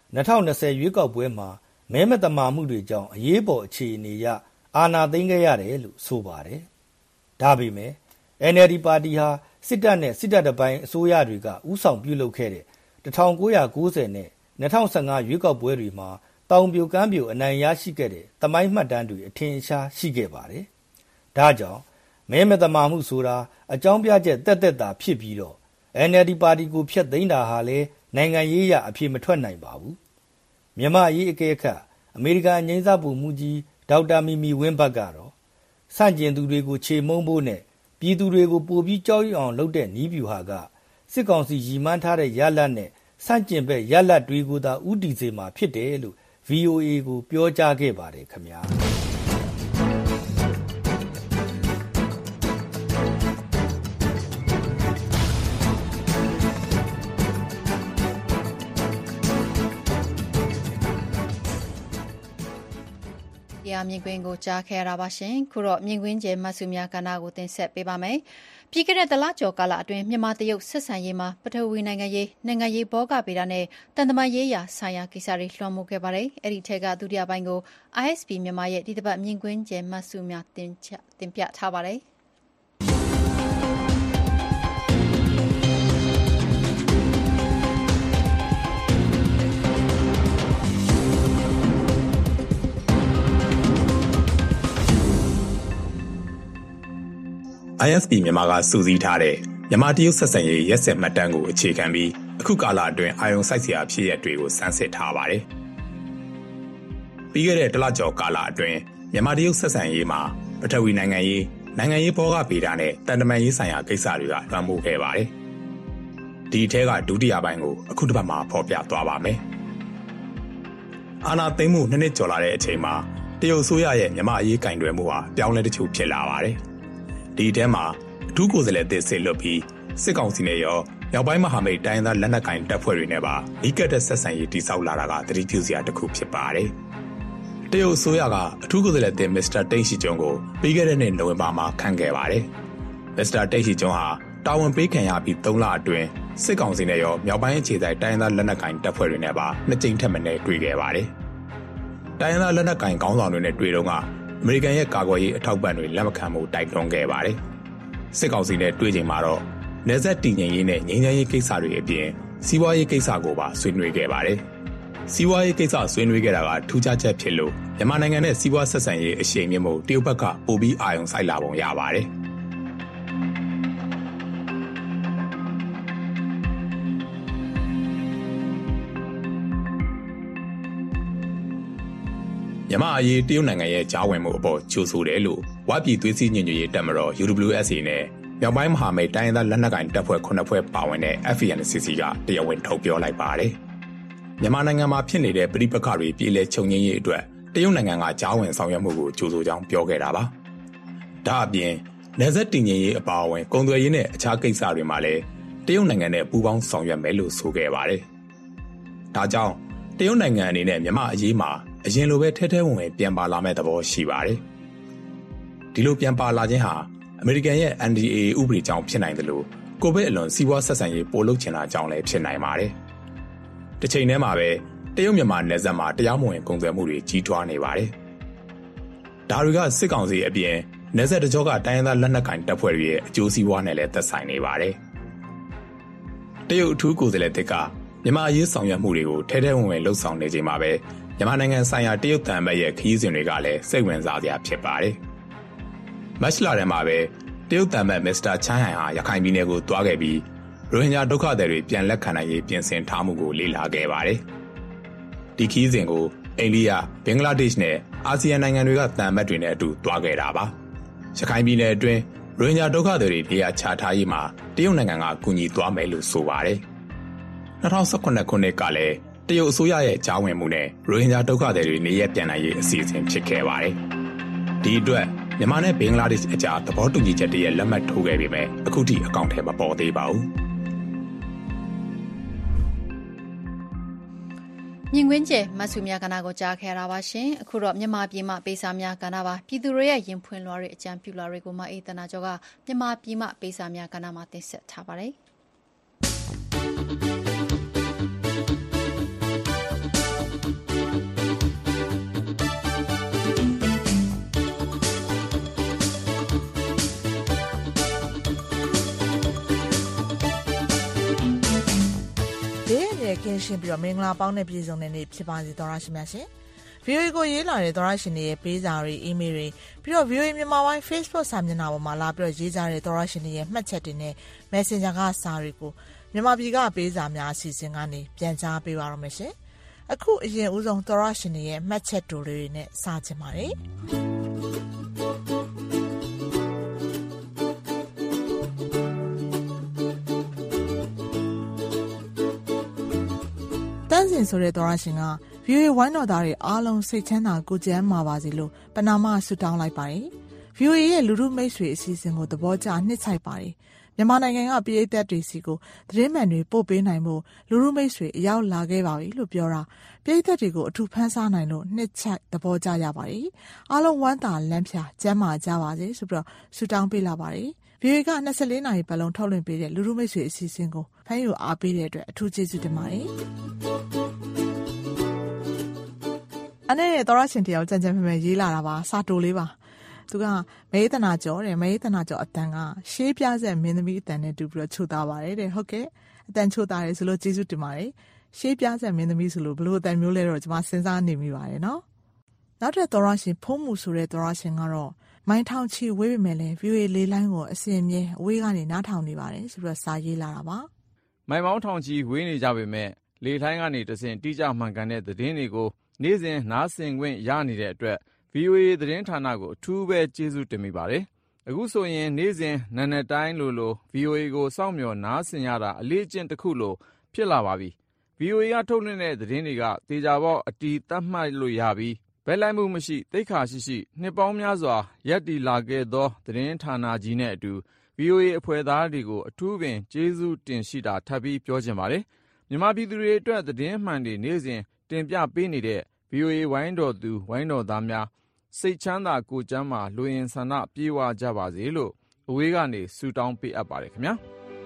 2020ရွေးကောက်ပွဲမှာမဲမတမာမှုတွေကြောင့်အရေးပေါ်အခြေအနေရအာဏာသိမ်းခဲ့ရတယ်လို့ဆိုပါတယ်ဒါပေမဲ့ NLD ပါတီဟာစစ်တပ်နဲ့စစ်တပ်တပိုင်းအစိုးရတွေကဥဆောင်ပြုလုပ်ခဲ့တဲ့1990နဲ့2015ရွေးကောက်ပွဲတွေမှာတောင်ပြိုကမ်းပြိုအနိုင်ရရှိခဲ့တဲ့သမိုင်းမှတ်တမ်းတွေအထင်ရှားရှိခဲ့ပါတယ်ဒါကြောင့်မဲမတမာမှုဆိုတာအကြောင်းပြချက်တက်တာဖြစ်ပြီးတော့ NLD ပါတီကိုဖျက်သိမ်းတာဟာလည်းနိုင်ငံရေးရအပြေမထွက်နိုင်ပါဘူးမြန်မာရေးအကဲခတ်အမေရိကန်ငြိမ်းစားမှုမူကြီးဒေါက်တာမီမီဝင်းဘတ်ကတော့စန့်ကျင်သူတွေကိုခြေမုံဖို့နဲ့ပြည်သူတွေကိုပိုပြီးကြောက်ရွံ့အောင်လုပ်တဲ့နီးဗျူဟာကစစ်ကောင်စီရည်မှန်းထားတဲ့ရလဒ်နဲ့စန့်ကျင်ဘက်ရလဒ်တွေကိုသာဥတီစေမှာဖြစ်တယ်လို့ VOA ကိုပြောကြားခဲ့ပါတယ်ခင်ဗျာမြင်ကွင်းကိုကြားခဲ့ရတာပါရှင်ခုတော့မြင်ကွင်းကျဲမှတ်စုများကဏ္ဍကိုတင်ဆက်ပေးပါမယ်ပြီးခဲ့တဲ့တလကျော်ကာလအတွင်းမြန်မာတရုတ်ဆက်ဆံရေးမှာပထဝီနိုင်ငံရေးဘောဂဗေဒနဲ့တန်တမာရေးရာဆိုင်ရာကိစ္စတွေလွှမ်းမိုးခဲ့ပါတယ်အဲ့ဒီထက်ကဒုတိယပိုင်းကို ISP မြန်မာရဲ့ဒီတစ်ပတ်မြင်ကွင်းကျဲမှတ်စုများတင်ပြထားပါတယ် ISP မြန်မာကစူးစီးထားတဲ့မြန်မာတရုတ်ဆက်ဆံရေးရက်စက်မှတ်တမ်းကိုအခြေခံပြီးအခုကာလအတွင်းအာရုံစိုက်စရာဖြစ်ရပ်တွေကိုစမ်းစစ်ထားပါတယ်ပြီးခဲ့တဲ့တလကျော်ကာလအတွင်းမြန်မာတရုတ်ဆက်ဆံရေးမှာပထဝီနိုင်ငံရေးဘောဂဗေဒနဲ့တန်တမာရေးဆိုင်ရာကိစ္စတွေကလွှမ်းမိုးခဲ့ပါတယ်ဒီအထက်ကဒုတိယပိုင်းကိုအခုတစ်ပတ်မှာဖော်ပြသွားပါမယ်အာဏာသိမ်းမှု2နှစ်ကျော်လာတဲ့အချိန်မှာတရုတ်အစိုးရရဲ့မြန်မာအရေးကင်တွယ်မှုဟာပြောင်းလဲတချို့ဖြစ်လာပါတယ်ဒီအထဲမှာအထူးကိုယ်စားလှယ်သစ်ဆေလွတ်ပြီးစစ်ကောင်စီနဲ့ရောမြောက်ပိုင်းမဟာမိတ်တိုင်းသားလက်နက်ကင်တပ်ဖွဲ့တွေနဲ့ပါနီးကပ်တဲ့ဆက်ဆံရေးတည်ဆောက်လာတာကသတိပြုစရာတစ်ခုဖြစ်ပါတယ်တရုတ်အစိုးရကအထူးကိုယ်စားလှယ်သစ်မစ္စတာတိန့်ရှီကျုံကိုပြီးခဲ့တဲ့နှစ်နိုဝင်ဘာမှာခန့်ခဲ့ပါတယ်မစ္စတာတိန့်ရှီကျုံဟာတာဝန်ပေးခံရပြီး3လအတွင်းစစ်ကောင်စီနဲ့ရောမြောက်ပိုင်းအခြေစိုက်တိုင်းသားလက်နက်ကင်တပ်ဖွဲ့တွေနဲ့ပါ2ကြိမ်ထက်မနည်းတွေ့ခဲ့ပါတယ်တိုင်းသားလက်နက်ကင်ခေါင်းဆောင်တွေနဲ့တွေ့တော့ကအမေရိကန်ရဲ့ကာကွယ်ရေးအထောက်ပံ့တွေလက်မခံမှုတိုက်တွန်းခဲ့ပါတယ်စစ်ကောင်စီနဲ့တွေ့ချိန်မှာတော့နယ်စပ်တည်ငြိမ်ရေးနဲ့ငြိမ်းချမ်းရေးကိစ္စတွေအပြင်စီးပွားရေးကိစ္စကိုပါဆွေးနွေးခဲ့ပါတယ်စီးပွားရေးကိစ္စဆွေးနွေးခဲ့တာကထူးခြားချက်ဖြစ်လို့မြန်မာနိုင်ငံနဲ့စီးပွားဆက်ဆံရေးအရှိန်မြင့်မှုတရုတ်ဘက်ကပိုပြီးအာရုံစိုက်လာပုံရပါတယ်မြန်မာအရေးတရုတ်နိုင်ငံရဲ့ကြားဝင်မှုအပေါ်ကြိုဆိုတယ်လို့ဝပြည်သွေးစည်းညီညွတ်ရေးတပ်မတော် UWSA နဲ့မြောက်ပိုင်းမဟာမိတ်တိုင်းသားလက်နက်ကိုင်တပ်ဖွဲ့9ဖွဲ့ပါဝင်တဲ့ FPNCC ကတရားဝင်ထုတ်ပြောလိုက်ပါတယ်။မြန်မာနိုင်ငံမှာဖြစ်နေတဲ့ပြည်ပခါတွေပြည်လဲချုပ်ငင်းရေးအတွက်တရုတ်နိုင်ငံကကြားဝင်ဆောင်ရွက်မှုကိုကြိုဆိုကြောင်းပြောခဲ့တာပါ။ဒါအပြင်နယ်စပ်တည်ငြိမ်ရေးအပါအဝင်ကုန်သွယ်ရေးနဲ့အခြားကိစ္စတွေမှာလည်းတရုတ်နိုင်ငံနဲ့ပူးပေါင်းဆောင်ရွက်မယ်လို့ဆိုခဲ့ပါတယ်။ဒါကြောင့်တရုတ်နိုင်ငံအနေနဲ့မြန်မာအရေးမှာအရင်လိုပဲထဲထဲဝင်ဝင်ပြန်ပါလာမဲ့သဘောရှိပါတယ်။ဒီလိုပြန်ပါလာခြင်းဟာအမေရိကန်ရဲ့ NDAA ဥပဒေကြောင့်ဖြစ်နိုင်တယ်လို့ကိုဗစ်အလွန်စီးပွားဆက်ဆံရေးပိုလုပ်ချင်တာကြောင့်လည်းဖြစ်နိုင်ပါတယ်။တစ်ချိန်တည်းမှာပဲတရုတ်မြန်မာနယ်စပ်မှာတရားမဝင်ကုန်သွယ်မှုတွေကြီးထွားနေပါတယ်။ဒါတွေကစစ်ကောင်စီအပြင်နယ်စပ်တကြောကတိုင်းရင်းသားလက်နက်ကင်တပ်ဖွဲ့တွေရဲ့အကျိုးစီးပွားနဲ့လည်းသက်ဆိုင်နေပါတယ်။တရုတ်အထူးကိုယ်စားလှယ်တစ်ကမြန်မာအရေးဆောင်ရွက်မှုတွေကိုထဲထဲဝင်ဝင်လှုပ်ဆောင်နေချိန်မှာပဲမြန်မာနိုင်ငံဆိုင်ရာတရုတ်တန်ဘက်ရဲ့ခရီးစဉ်တွေကလည်းစိတ်ဝင်စားစရာဖြစ်ပါတယ်။မတ်လထဲမှာပဲတရုတ်တန်ဘက်မစ္စတာချန်းဟန်ဟာရခိုင်ပြည်နယ်ကိုတွားခဲ့ပြီးရိုဟင်ဂျာဒုက္ခသည်တွေပြန်လက်ခံနိုင်ရေးပြင်ဆင်ထားမှုကိုလေ့လာခဲ့ပါတယ်။ဒီခရီးစဉ်ကိုအိန္ဒိယ၊ဘင်္ဂလားဒေ့ရှ်နဲ့အာဆီယံနိုင်ငံတွေကတန်ဘက်တွေနဲ့အတူတွားခဲ့တာပါ။ရခိုင်ပြည်နယ်အတွင်းရိုဟင်ဂျာဒုက္ခသည်တွေနေရာချထားရေးမှာတရုတ်နိုင်ငံကကူညီသွားမယ်လို့ဆိုပါတယ်။2018ခုနှစ်ကလည်းတရုတ်အစိုးရရဲ့ကြားဝင်မှုနဲ့ရိုဟင်ဂျာဒုက္ခသည်တွေနေရပြန်နိုင်ရေးအစီအစဉ်ဖြစ်ခဲ့ပါတယ်။ဒီအတွက်မြန်မာနဲ့ဘင်္ဂလားဒေ့ရှ်အကြားသဘောတူညီချက်တည်းရဲ့လက်မှတ်ထိုးခဲ့ပေမဲ့အခုထိအကောင့်ထဲမပေါ်သေးပါဘူး။မြင်ကွင်းကျဲမဆုမြကနာကိုကြားခဲ့ရတာပါရှင်။အခုတော့မြန်မာပြည်မှပေးစာများကဏ္ဍပါပြည်သူတွေရဲ့ရင်ဖွင့်လွှာတွေအကြံပြုလွှာတွေကိုမအေးတနာကျော်ကမြန်မာပြည်မှပေးစာများကဏ္ဍမှာတင်ဆက်ထားပါတယ်။ကင်းရှင်းပြီးတော့မင်္ဂလာပေါင်းနဲ့ပြည်စုံတဲ့နေ့ဖြစ်ပါစေသောရရှိမြရှင်။ VOA ကိုရေးလာတဲ့သောရရှင်တွေရဲ့ပေးစာတွေအီးမေးလ်တွေပြီးတော့ VOA မြန်မာပိုင်း Facebook စာမျက်နှာပေါ်မှာလာပြီးတော့ရေးကြတဲ့သောရရှင်တွေရဲ့မှတ်ချက်တွေနဲ့ Messenger ကစာတွေကိုမြန်မာပြည်ကပေးစာများအစီအစဉ်ကနေပြန်ကြားပေးပါရမယ်ရှင်။အခုအရင်ဦးဆုံးသောရရှင်တွေရဲ့မှတ်ချက်တွေနဲ့စချင်ပါတယ်။တန်းစင်ဆိုတဲ့သောရရှင်က VOA ဝိုင်းတော်သားတွေအားလုံးစိတ်ချမ်းသာကိုယ်ကျန်းမာပါစေလို့ပဏာမဆုတောင်းလိုက်ပါတယ်။ VOA ရဲ့လူထုမိတ်ဆွေအစီအစဉ်ကိုသဘောကျနှစ်ချိုက်ပါတယ်။မြန်မာနိုင်ငံကပြည်သက်တွေစီကိုသတင်းမှန်တွေပို့ပေးနိုင်မှုလူထုမိတ်ဆွေအရောက်လာခဲ့ပါပြီလို့ပြောတာပြည်သက်တွေကိုအထူးဖန်ဆားနိုင်လို့နှစ်ချိုက်သဘောကျရပါတယ်။အားလုံးဝမ်းသာလမ်းဖြာကျန်းမာကြပါစေဆိုပြီးတော့ဆုတောင်းပေးလာပါတယ်။ VOA က24နာရီပတ်လုံးထုတ်လွှင့်ပေးတဲ့လူထုမိတ်ဆွေအစီအစဉ်ကိုဖန်ယူအားပေးတဲ့အတွက်အထူးကျေးဇူးတင်ပါတယ်။အနေနဲ့သောရရှင်တယောက်ကြံကြံဖန်ဖန်ရေးလာတာပါစာတိုလေးပါသူကမေးသနာကျော်တယ်မေးသနာကျော်အတန်ကရှေးပြဆက်မင်းသမီးအတန်နဲ့တူပြီးတော့ချိုသားပါတယ်တဲ့ဟုတ်ကဲ့အတန်ချိုသားတယ်ဆိုလို့ကျေးဇူးတင်ပါတယ်ရှေးပြဆက်မင်းသမီးဆိုလို့ဘလို့အတန်မျိုးလဲတော့ကျွန်မစဉ်းစားနေမိပါတယ်နော်နောက်တဲ့သောရရှင်ဖုံးမှုဆိုတဲ့သောရရှင်ကတော့မိုင်းထောင်ချီဝေးပေမဲ့လည်း VOA လေးလိုင်းကိုအစဉ်အမြဲအဝေးကနေနားထောင်နေပါတယ်ဆိုပြီးတော့စာရေးလာတာပါမိုင်မောင်းထောင်ချီဝေးနေကြပေမဲ့လေထိုင်းကနေတဆင့်တိကျမှန်ကန်တဲ့သတင်းတွေကိုနေ့စဉ်နားဆင်ခွင့်ရနေတဲ့အတွက် VOA သတင်းဌာနကိုအထူးပဲကျေးဇူးတင်မိပါတယ်။အခုဆိုရင်နေ့စဉ်နံနက်တိုင်းလို VOA ကိုစောင့်မျှော်နားဆင်ရတာအလေးအကျင့်တစ်ခုလိုဖြစ်လာပါပြီ။ VOA ကထုတ်လွှင့်တဲ့သတင်းတွေကသေချာပေါက်အတီးသတ်မှတ်လို့ရပြီးဘက်လိုက်မှုမရှိသိက္ခာရှိနှစ်ပေါင်းများစွာရပ်တည်လာခဲ့သောသတင်းဌာနကြီးနဲ့အတူ VOA အဖွဲ့သားတွေကိုအထူးပင်ကျေးဇူးတင်ရှိတာထပ်ပြီးပြောချင်ပါတယ်။မြန်မာပြည်သူတွေအတွက်သတင်းမှန်တွေနေ့စဉ်တင်ပြပေးနေတဲ့ VOA ဝိုင်းတော်သူဝိုင်းတော်သားများစိတ်ချမ်းသာကိုယ်ကျန်းမာလူရင်ဆန္ဒပြေဝကြပါစေလို့အဝေးကနေဆုတောင်းပေးအပ်ပါတယ်ခင်ဗျာ။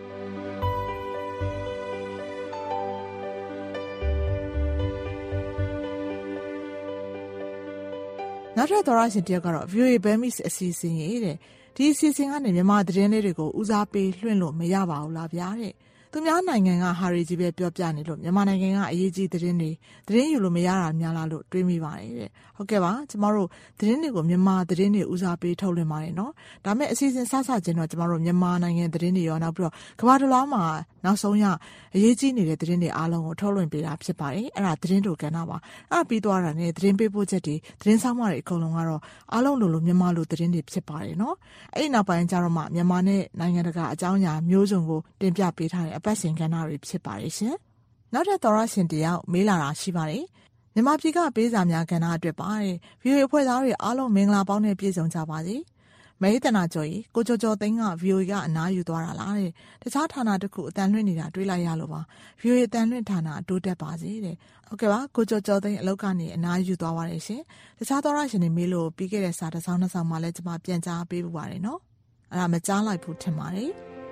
နောက်ထပ်သောရရှင်တယောက်ကတော့ VOA Burmese အစီအစဉ်ရေးတဲ့ဒီအစီအစဉ်ကနေမြန်မာသတင်းလေးတွေကိုဦးစားပေးလွှင့်လို့မရပါဘူးလားဗျာတဲ့သူများနိုင်ငံကဟာရီကြီးပဲပြောပြနေလို့မြန်မာနိုင်ငံကအရေးကြီးသတင်းယူလို့မရတာများလားလို့တွေးမိပါတယ်တဲ့ဟုတ်ကဲ့ပါကျမတို့သတင်းတွေကိုမြန်မာသတင်းတွေဦးစားပေးထုတ်လွှင့်ပါတယ်နော်ဒါမဲ့အစီအစဉ်စချင်းတော့ကျမတို့မြန်မာနိုင်ငံသတင်းတွေရောနောက်ပြီးတော့ကမ္ဘာတစ်လွှားမှာနောက်ဆုံးရအရေးကြီးနေတဲ့သတင်းတွေအားလုံးကိုထုတ်လွှင့်ပေးတာဖြစ်ပါတယ်အဲ့ဒါသတင်းတို့ကဏ္ဍပါအဲ့ပြီးသွားတာနဲ့သတင်းပေးပို့ချက်တွေသတင်းဆောင်မတွေအကုန်လုံးကတော့အားလုံးလိုမြန်မာလိုသတင်းတွေဖြစ်ပါတယ်နော်အဲ့နောက်ပိုင်းကျတော့မှမြန်မာနဲ့နိုင်ငံတကာအကြောင်းအရာမျိုးစုံကိုတင်ပြပေးထားတဲ့အပတ်စဉ်ကဏ္ဍတွေဖြစ်ပါတယ်ရှင်နောက်ထပ်သောရရှင်တယောက်မေးလာတာရှိပါတယ်မြန်မာပြည်ကပေးစာများကဏ္ဍအတွက်ပါတဲ့ VOA အဖွဲ့သားတွေအားလုံးမင်္ဂလာပေါင်းနဲ့ပြည့်စုံကြပါစေမဲတနာကျော်ကြီးကိုကျော်သိန်းက VOA ကအနားယူသွားတာလားတဲ့တခြားဌာနတစ်ခုအတန်လွှင့်နေတာတွေးလိုက်ရလို့ပါ VOA အတန်လွှင့်ဌာနတိုးတက်ပါစေတဲ့ဟုတ်ကဲ့ပါကိုကျော်သိန်းအလောက်ကနေအနားယူသွားပါတယ်ရှင်တခြားသောရရှင်တွေမေးလို့ပြီးခဲ့တဲ့စာတစ်စောင်းနှစ်စောင်းမှလည်းကျွန်မပြန်ကြားပေးပူပါတယ်နော်အဲ့ဒါမကြားလိုက်ဘူးထင်ပါတယ်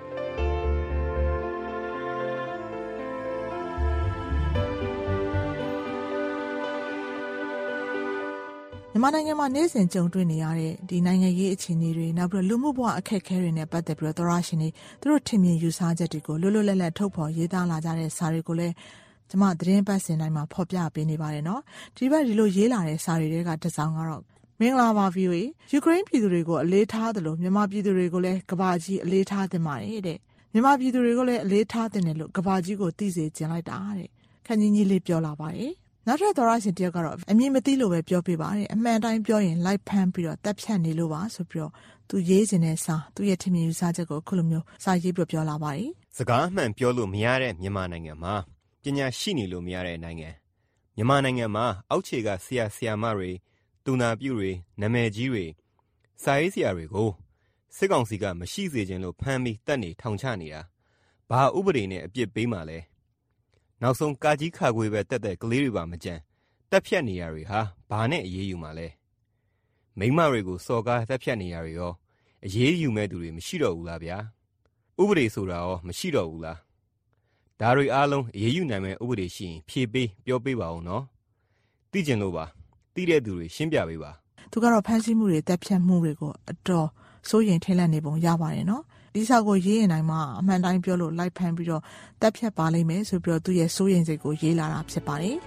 မြန်မာနိုင်ငံမှာနေ့စဉ်ကြုံတွေ့နေရတဲ့ဒီနိုင်ငံရေးအခြေအနေတွေနောက်ပြီးလူမှုဘဝအခက်အခဲတွေနဲ့ပတ်သက်ပြီးတော့သောရရှင်တွေသူတို့ထင်မြင်ယူဆချက်တွေကိုလွတ်လွတ်လပ်လပ်ထုတ်ဖော်ရေးသားလာကြတဲ့စာတွေကိုလည်းကျွန်မသတင်းပတ်စဉ်တိုင်းမှာဖော်ပြပေးနေပါတယ်နော်ဒီဘက်ဒီလိုရေးလာတဲ့စာတွေကတစ်စောင်းကတော့မင်္ဂလာပါ VOA ယူကရိန်းပြည်သူတွေကိုအလေးထားသလိုမြန်မာပြည်သူတွေကိုလည်းကမ္ဘာကြီးအလေးထားသင့်ပါတယ်တဲ့မြန်မာပြည်သူတွေကိုလည်းအလေးထားသင့်တယ်လို့ကမ္ဘာကြီးကိုသိစေချင်လိုက်တာတဲ့ခန်းကြီးလေးပြောလာပါတယ်နောက်ထပ်သောရရှင်တယောက်ကတော့အမြင်မသိလို့ပဲပြောပြပါတယ်အမှန်တိုင်းပြောရင်လိုက်ဖမ်းပြီးတော့တက်ဖြတ်နေလို့ပါဆိုပြီးတော့သူရေးခြင်းနဲ့စာသူရဲ့ထင်မြင်ယူဆချက်ကိုအခုလိုမျိုးစာရေးပြောလာပါတယ်စကားအမှန်ပြောလို့မရတဲ့မြန်မာနိုင်ငံမှာပညာရှိနေလို့မရတဲ့နိုင်ငံမြန်မာနိုင်ငံမှာအောက်ခြေကဆရာမတွေသူနာပြုတွေနာမည်ကြီးတွေစာရေးဆရာတွေကိုစစ်ကောင်စီကမရှိစေခြင်းလို့ဖမ်းပြီးတတ်နေထောင်ချနေတာဘာဥပဒေနဲ့အပြစ်ပေးမှလဲနောက်ဆုံးကာကြီးခါခွေပဲတက်တဲ့ကလေးတွေပါမကြမ်းတက်ဖြတ်နေရတွေဟာဘာနဲ့အရေးယူမှလဲမိန်းမတွေကိုစော်ကားတက်ဖြတ်နေရတွေရောအရေးယူမဲ့သူတွေမရှိတော့ဘူးလားဗျာဥပဒေဆိုတာရောမရှိတော့ဘူးလားဒါတွေအားလုံးအရေးယူနိုင်မဲ့ဥပဒေရှိရင်ဖြေပေးပြောပေးပါဦးနော်သိကျင်လို့ပါသိတဲ့သူတွေရှင်းပြပေးပါသူကတော့ဖမ်းဆီးမှုတွေတက်ဖြတ်မှုတွေကိုအတော်စိုးရင်ထိတ်လန့်နေပုံရပါတယ်နော်ဒီစာကိုရေးရင်တိုင်းမှာအမှန်တိုင်းပြောလို့လိုက်ဖမ်းပြီးတော့တက်ဖြတ်ပါလိမ့်မယ်ဆိုပြီးတော့သူရဲ့စိုးရင်စိတ်ကိုရေးလာတာဖြစ်ပါတယ်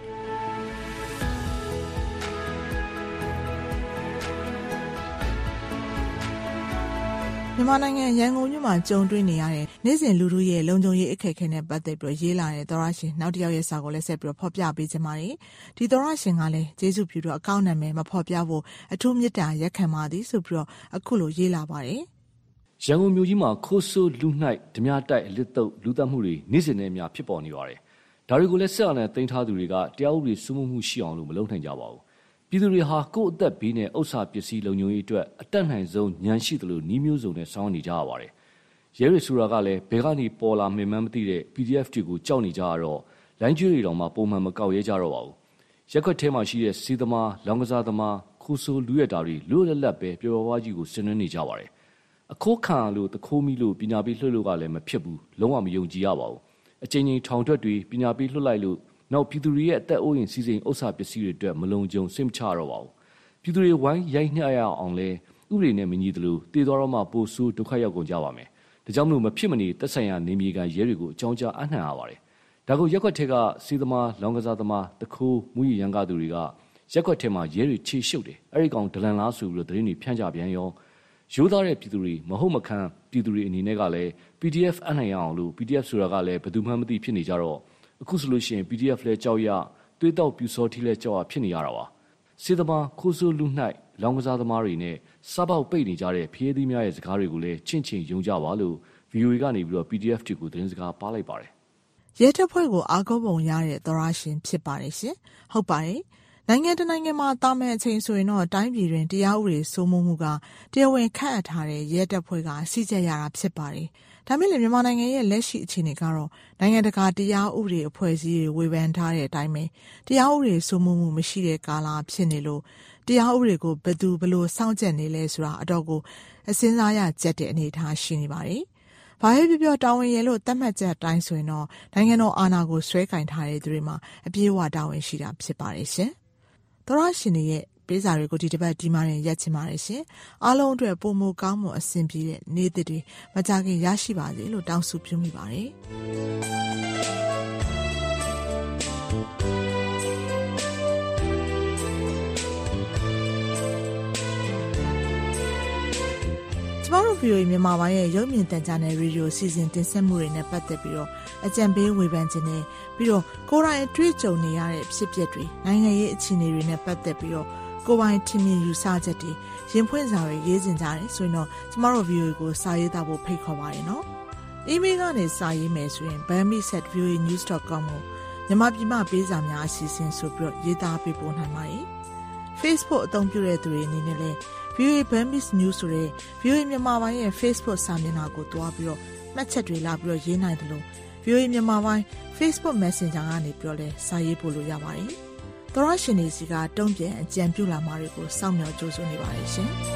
မြန်မာနိုင်ငံရန်ကုန်မြို့မှာကြုံတွေ့နေရတဲ့နေ့စဉ်လူထုရဲ့လုံခြုံရေးအခက်အခဲနဲ့ပတ်သက်ပြီးရေးလာတဲ့သောရရှင်နောက်တစ်ယောက်ရဲ့စာကိုလည်းဆက်ပြီးတော့ဖော်ပြပေးခြင်းပါတယ်ဒီသောရရှင်ကလည်းကျေးဇူးပြုတော့အကောင့်နာမည်မဖော်ပြဖို့အထူးမေတ္တာရက်ခံပါသည်ဆိုပြီးတော့အခုလိုရေးလာပါတယ်ရန်ကုန်မြို့ကြီးမှာခိုးဆိုးလူနှိုက်ဓမြတိုက်အလစ်တုပ်လူသက်မှုတွေနေ့စဉ်နဲ့အများဖြစ်ပေါ်နေပါတယ်ဒါတွေကိုလည်းဆက်အောင်တင်ထားသူတွေကတရားဥပဒေစိုးမိုးမှုရှိအောင်လို့မလုပ်နိုင်ကြပါဘူးပြည်သူတွေဟာကိုယ့်အသက်ဘေးနဲ့ဥစ္စာပစ္စည်းလုံခြုံရေးအတွက်အတက်နိုင်ဆုံးဉာဏ်ရှိသလိုနှီးမျိုးစုံနဲ့စောင့်နေကြရပါတယ်ရဲတွေဆိုတာကလည်းဘယ်ကနေပေါ်လာမှန်းမသိတဲ့ PDF တွေကိုကြောက်နေကြရတော့လိုင်းကျွေးတွေတောင်မှပုံမှန်မကောက်ရဲကြတော့ပါဘူးရက်ခွက်ထဲမှာရှိတဲ့စီးသမားလောင်ကစားသမားခိုးဆိုးလူရတာတွေလွတ်လပ်လပ်ပဲပျော်ပွားကြီးကိုဆင်နွှဲနေကြပါတယ်အခိုးခံလို့တခိုးမိလို့ပညာပေးလွှတ်လို့ကလည်းမဖြစ်ဘူးလုံးဝမယုံကြည်ရပါဘူးအချိန်ချင်းထောင်ထွက်တွေပညာပေးလွှတ်လိုက်လို့နောက်ပြည်သူတွေရဲ့အသက်အိုးအိမ်စီးစိမ်ဥစ္စာပစ္စည်းတွေအတွက်မလုံခြုံစိတ်မချတော့ပါဘူးပြည်သူတွေဝိုင်းရိုက်နှက်ရအောင်လဲဥပဒေနဲ့မညီသလိုတည်တော်မှပိုဆိုးဒုက္ခရောက်ကုန်ကြပါမယ်ဒါကြောင့်မလို့မဖြစ်မနေသက်ဆိုင်ရာနေမြေကန်ရဲတွေကိုအကြောင်းကြားအနှံ့ရပါတယ်ဒါကိုရက်ခွက်ထက်ကစီးသမားလောင်ကစားသမားတခိုးမူရရန်ကသူတွေကရက်ခွက်ထဲမှာရဲတွေခြေရှုပ်တယ်အဲ့ဒီကောင်ဒလန်လားဆိုပြီးတော့သတင်းတွေဖြန့်ကြပြန်ရောရိုးသားတဲ့ပြည်သူတွေမဟုတ်မခံပြည်သူတွေအနေနဲ့ကလည်း PDF အနိုင်ရအောင်လို့ PDF ဆိုတာကလည်းဘယ်သူမှမသိဖြစ်နေကြတော့အခုဆိုလို့ရှိရင် PDF လဲကြောက်ရသွေးတောက်ပြူစောထီးလဲကြောက်ရဖြစ်နေရတာပါစေသမားခိုးဆိုးလူနှိုက်လောင်းကစားသမားတွေနဲ့စားပေါက်ပိတ်နေကြတဲ့ဖျေးသီးများရဲ့စကားတွေကိုလည်းချင့်ချင်ယုံကြပါလို့ VOA ကနေပြီးတော့ PDF တွေကိုသတင်းစကားပါလိုက်ပါတယ်ရဲတပ်ဖွဲ့ကိုအားကိုးပုံရတဲ့သောရရှင်ဖြစ်ပါတယ်ရှင်ဟုတ်ပါတယ်နိုင်ငံတနိုင်ငံမှာတာမန်အချိန်ဆိုရင်တော့တိုင်းပြည်တွင်တရားဥပဒေစိုးမိုးမှုကတရားဝင်ခန့်အပ်ထားတဲ့ရဲတပ်ဖွဲ့ကစီးကျက်ရတာဖြစ်ပါတယ်ဒါမဲ့လည်းမြန်မာနိုင်ငံရဲ့လက်ရှိအခြေအနေကတော့နိုင်ငံတကာတရားဥပဒေအဖွဲ့အစည်းတွေဝေဖန်ထားတဲ့အတိုင်းပဲတရားဥပဒေစိုးမိုးမှုမရှိတဲ့ကာလဖြစ်နေလို့တရားဥပဒေကိုဘယ်သူဘလို့စောင့်ကြက်နေလဲဆိုတာအတော့ကိုအစင်းစားရကြက်တဲ့အနေအထားရှိနေပါတယ်။ဘာပဲပြောတာဝန်ရလို့သတ်မှတ်ချက်တိုင်းဆိုရင်တော့နိုင်ငံတော်အာဏာကိုဆွဲကင်ထားတဲ့သူတွေမှာအပြည့်အဝတာဝန်ရှိတာဖြစ်ပါတယ်ရှင်။သောရရှင်တွေရဲ့ပေးစာတွေကိုဒီတစ်ပတ်ဒီမှာရင်ရက်ချင်ပါတယ်ရှင်။အားလုံးအတွက်ပုံမကောင်းမှုအဆင်ပြေတဲ့နေ့သစ်တွေမကြခင်ရရှိပါစေလို့တောင်းဆိုပြုမိပါတယ်။ကျမတို့ VOA မြန်မာပိုင်းရဲ့ရုပ်မြင်သံကြားနယ်ရေဒီယိုစီစဉ်တင်ဆက်မှုတွေနဲ့ပတ်သက်ပြီးတော့အကြံပေးဝေဖန်ခြင်းနဲ့ပြီးတော့ကိုယ်တိုင်အတွေ့အကြုံနေရတဲ့ဖြစ်ပျက်တွေနိုင်ငံရေးအခြေအနေတွေနဲ့ပတ်သက်ပြီးတော့ကိုယ်ပိုင်ထင်မြင်ယူဆချက်တွေရင်ဖွင့်စာတွေရေးစင်ကြတယ်ဆိုရင်တော့ကျမတို့ VOA ကိုစာရေးသားဖို့ဖိတ်ခေါ်ပါတယ်နော်။ email ကနေစာရေးမယ်ဆိုရင် bami@voanews.com ကိုမြန်မာပြည်မှာပေးစာများအစီအစဉ်ဆိုပြီးတော့ရေးသားပေးပို့နိုင်ပါတယ်။ Facebook အသုံးပြုတဲ့သူတွေအနေနဲ့လည်းVOA Burmese News ဆိုတဲ့ VOA မြန်မာပိုင်းရဲ့ Facebook စာမျက်နှာကိုတွားပြီးတော့မှတ်ချက်တွေလာပြီးတော့ရေးနိုင်တယ်လို့ VOA မြန်မာပိုင်း Facebook Messenger ကနေပြောလဲစာရေးပို့လို့ရပါတယ်။သောရရှင်တွေစီကတုံ့ပြန်အကြံပြုလာမှာတွေကိုစောင့်မျှော်ကြိုးစားနေပါတယ်ရှင်။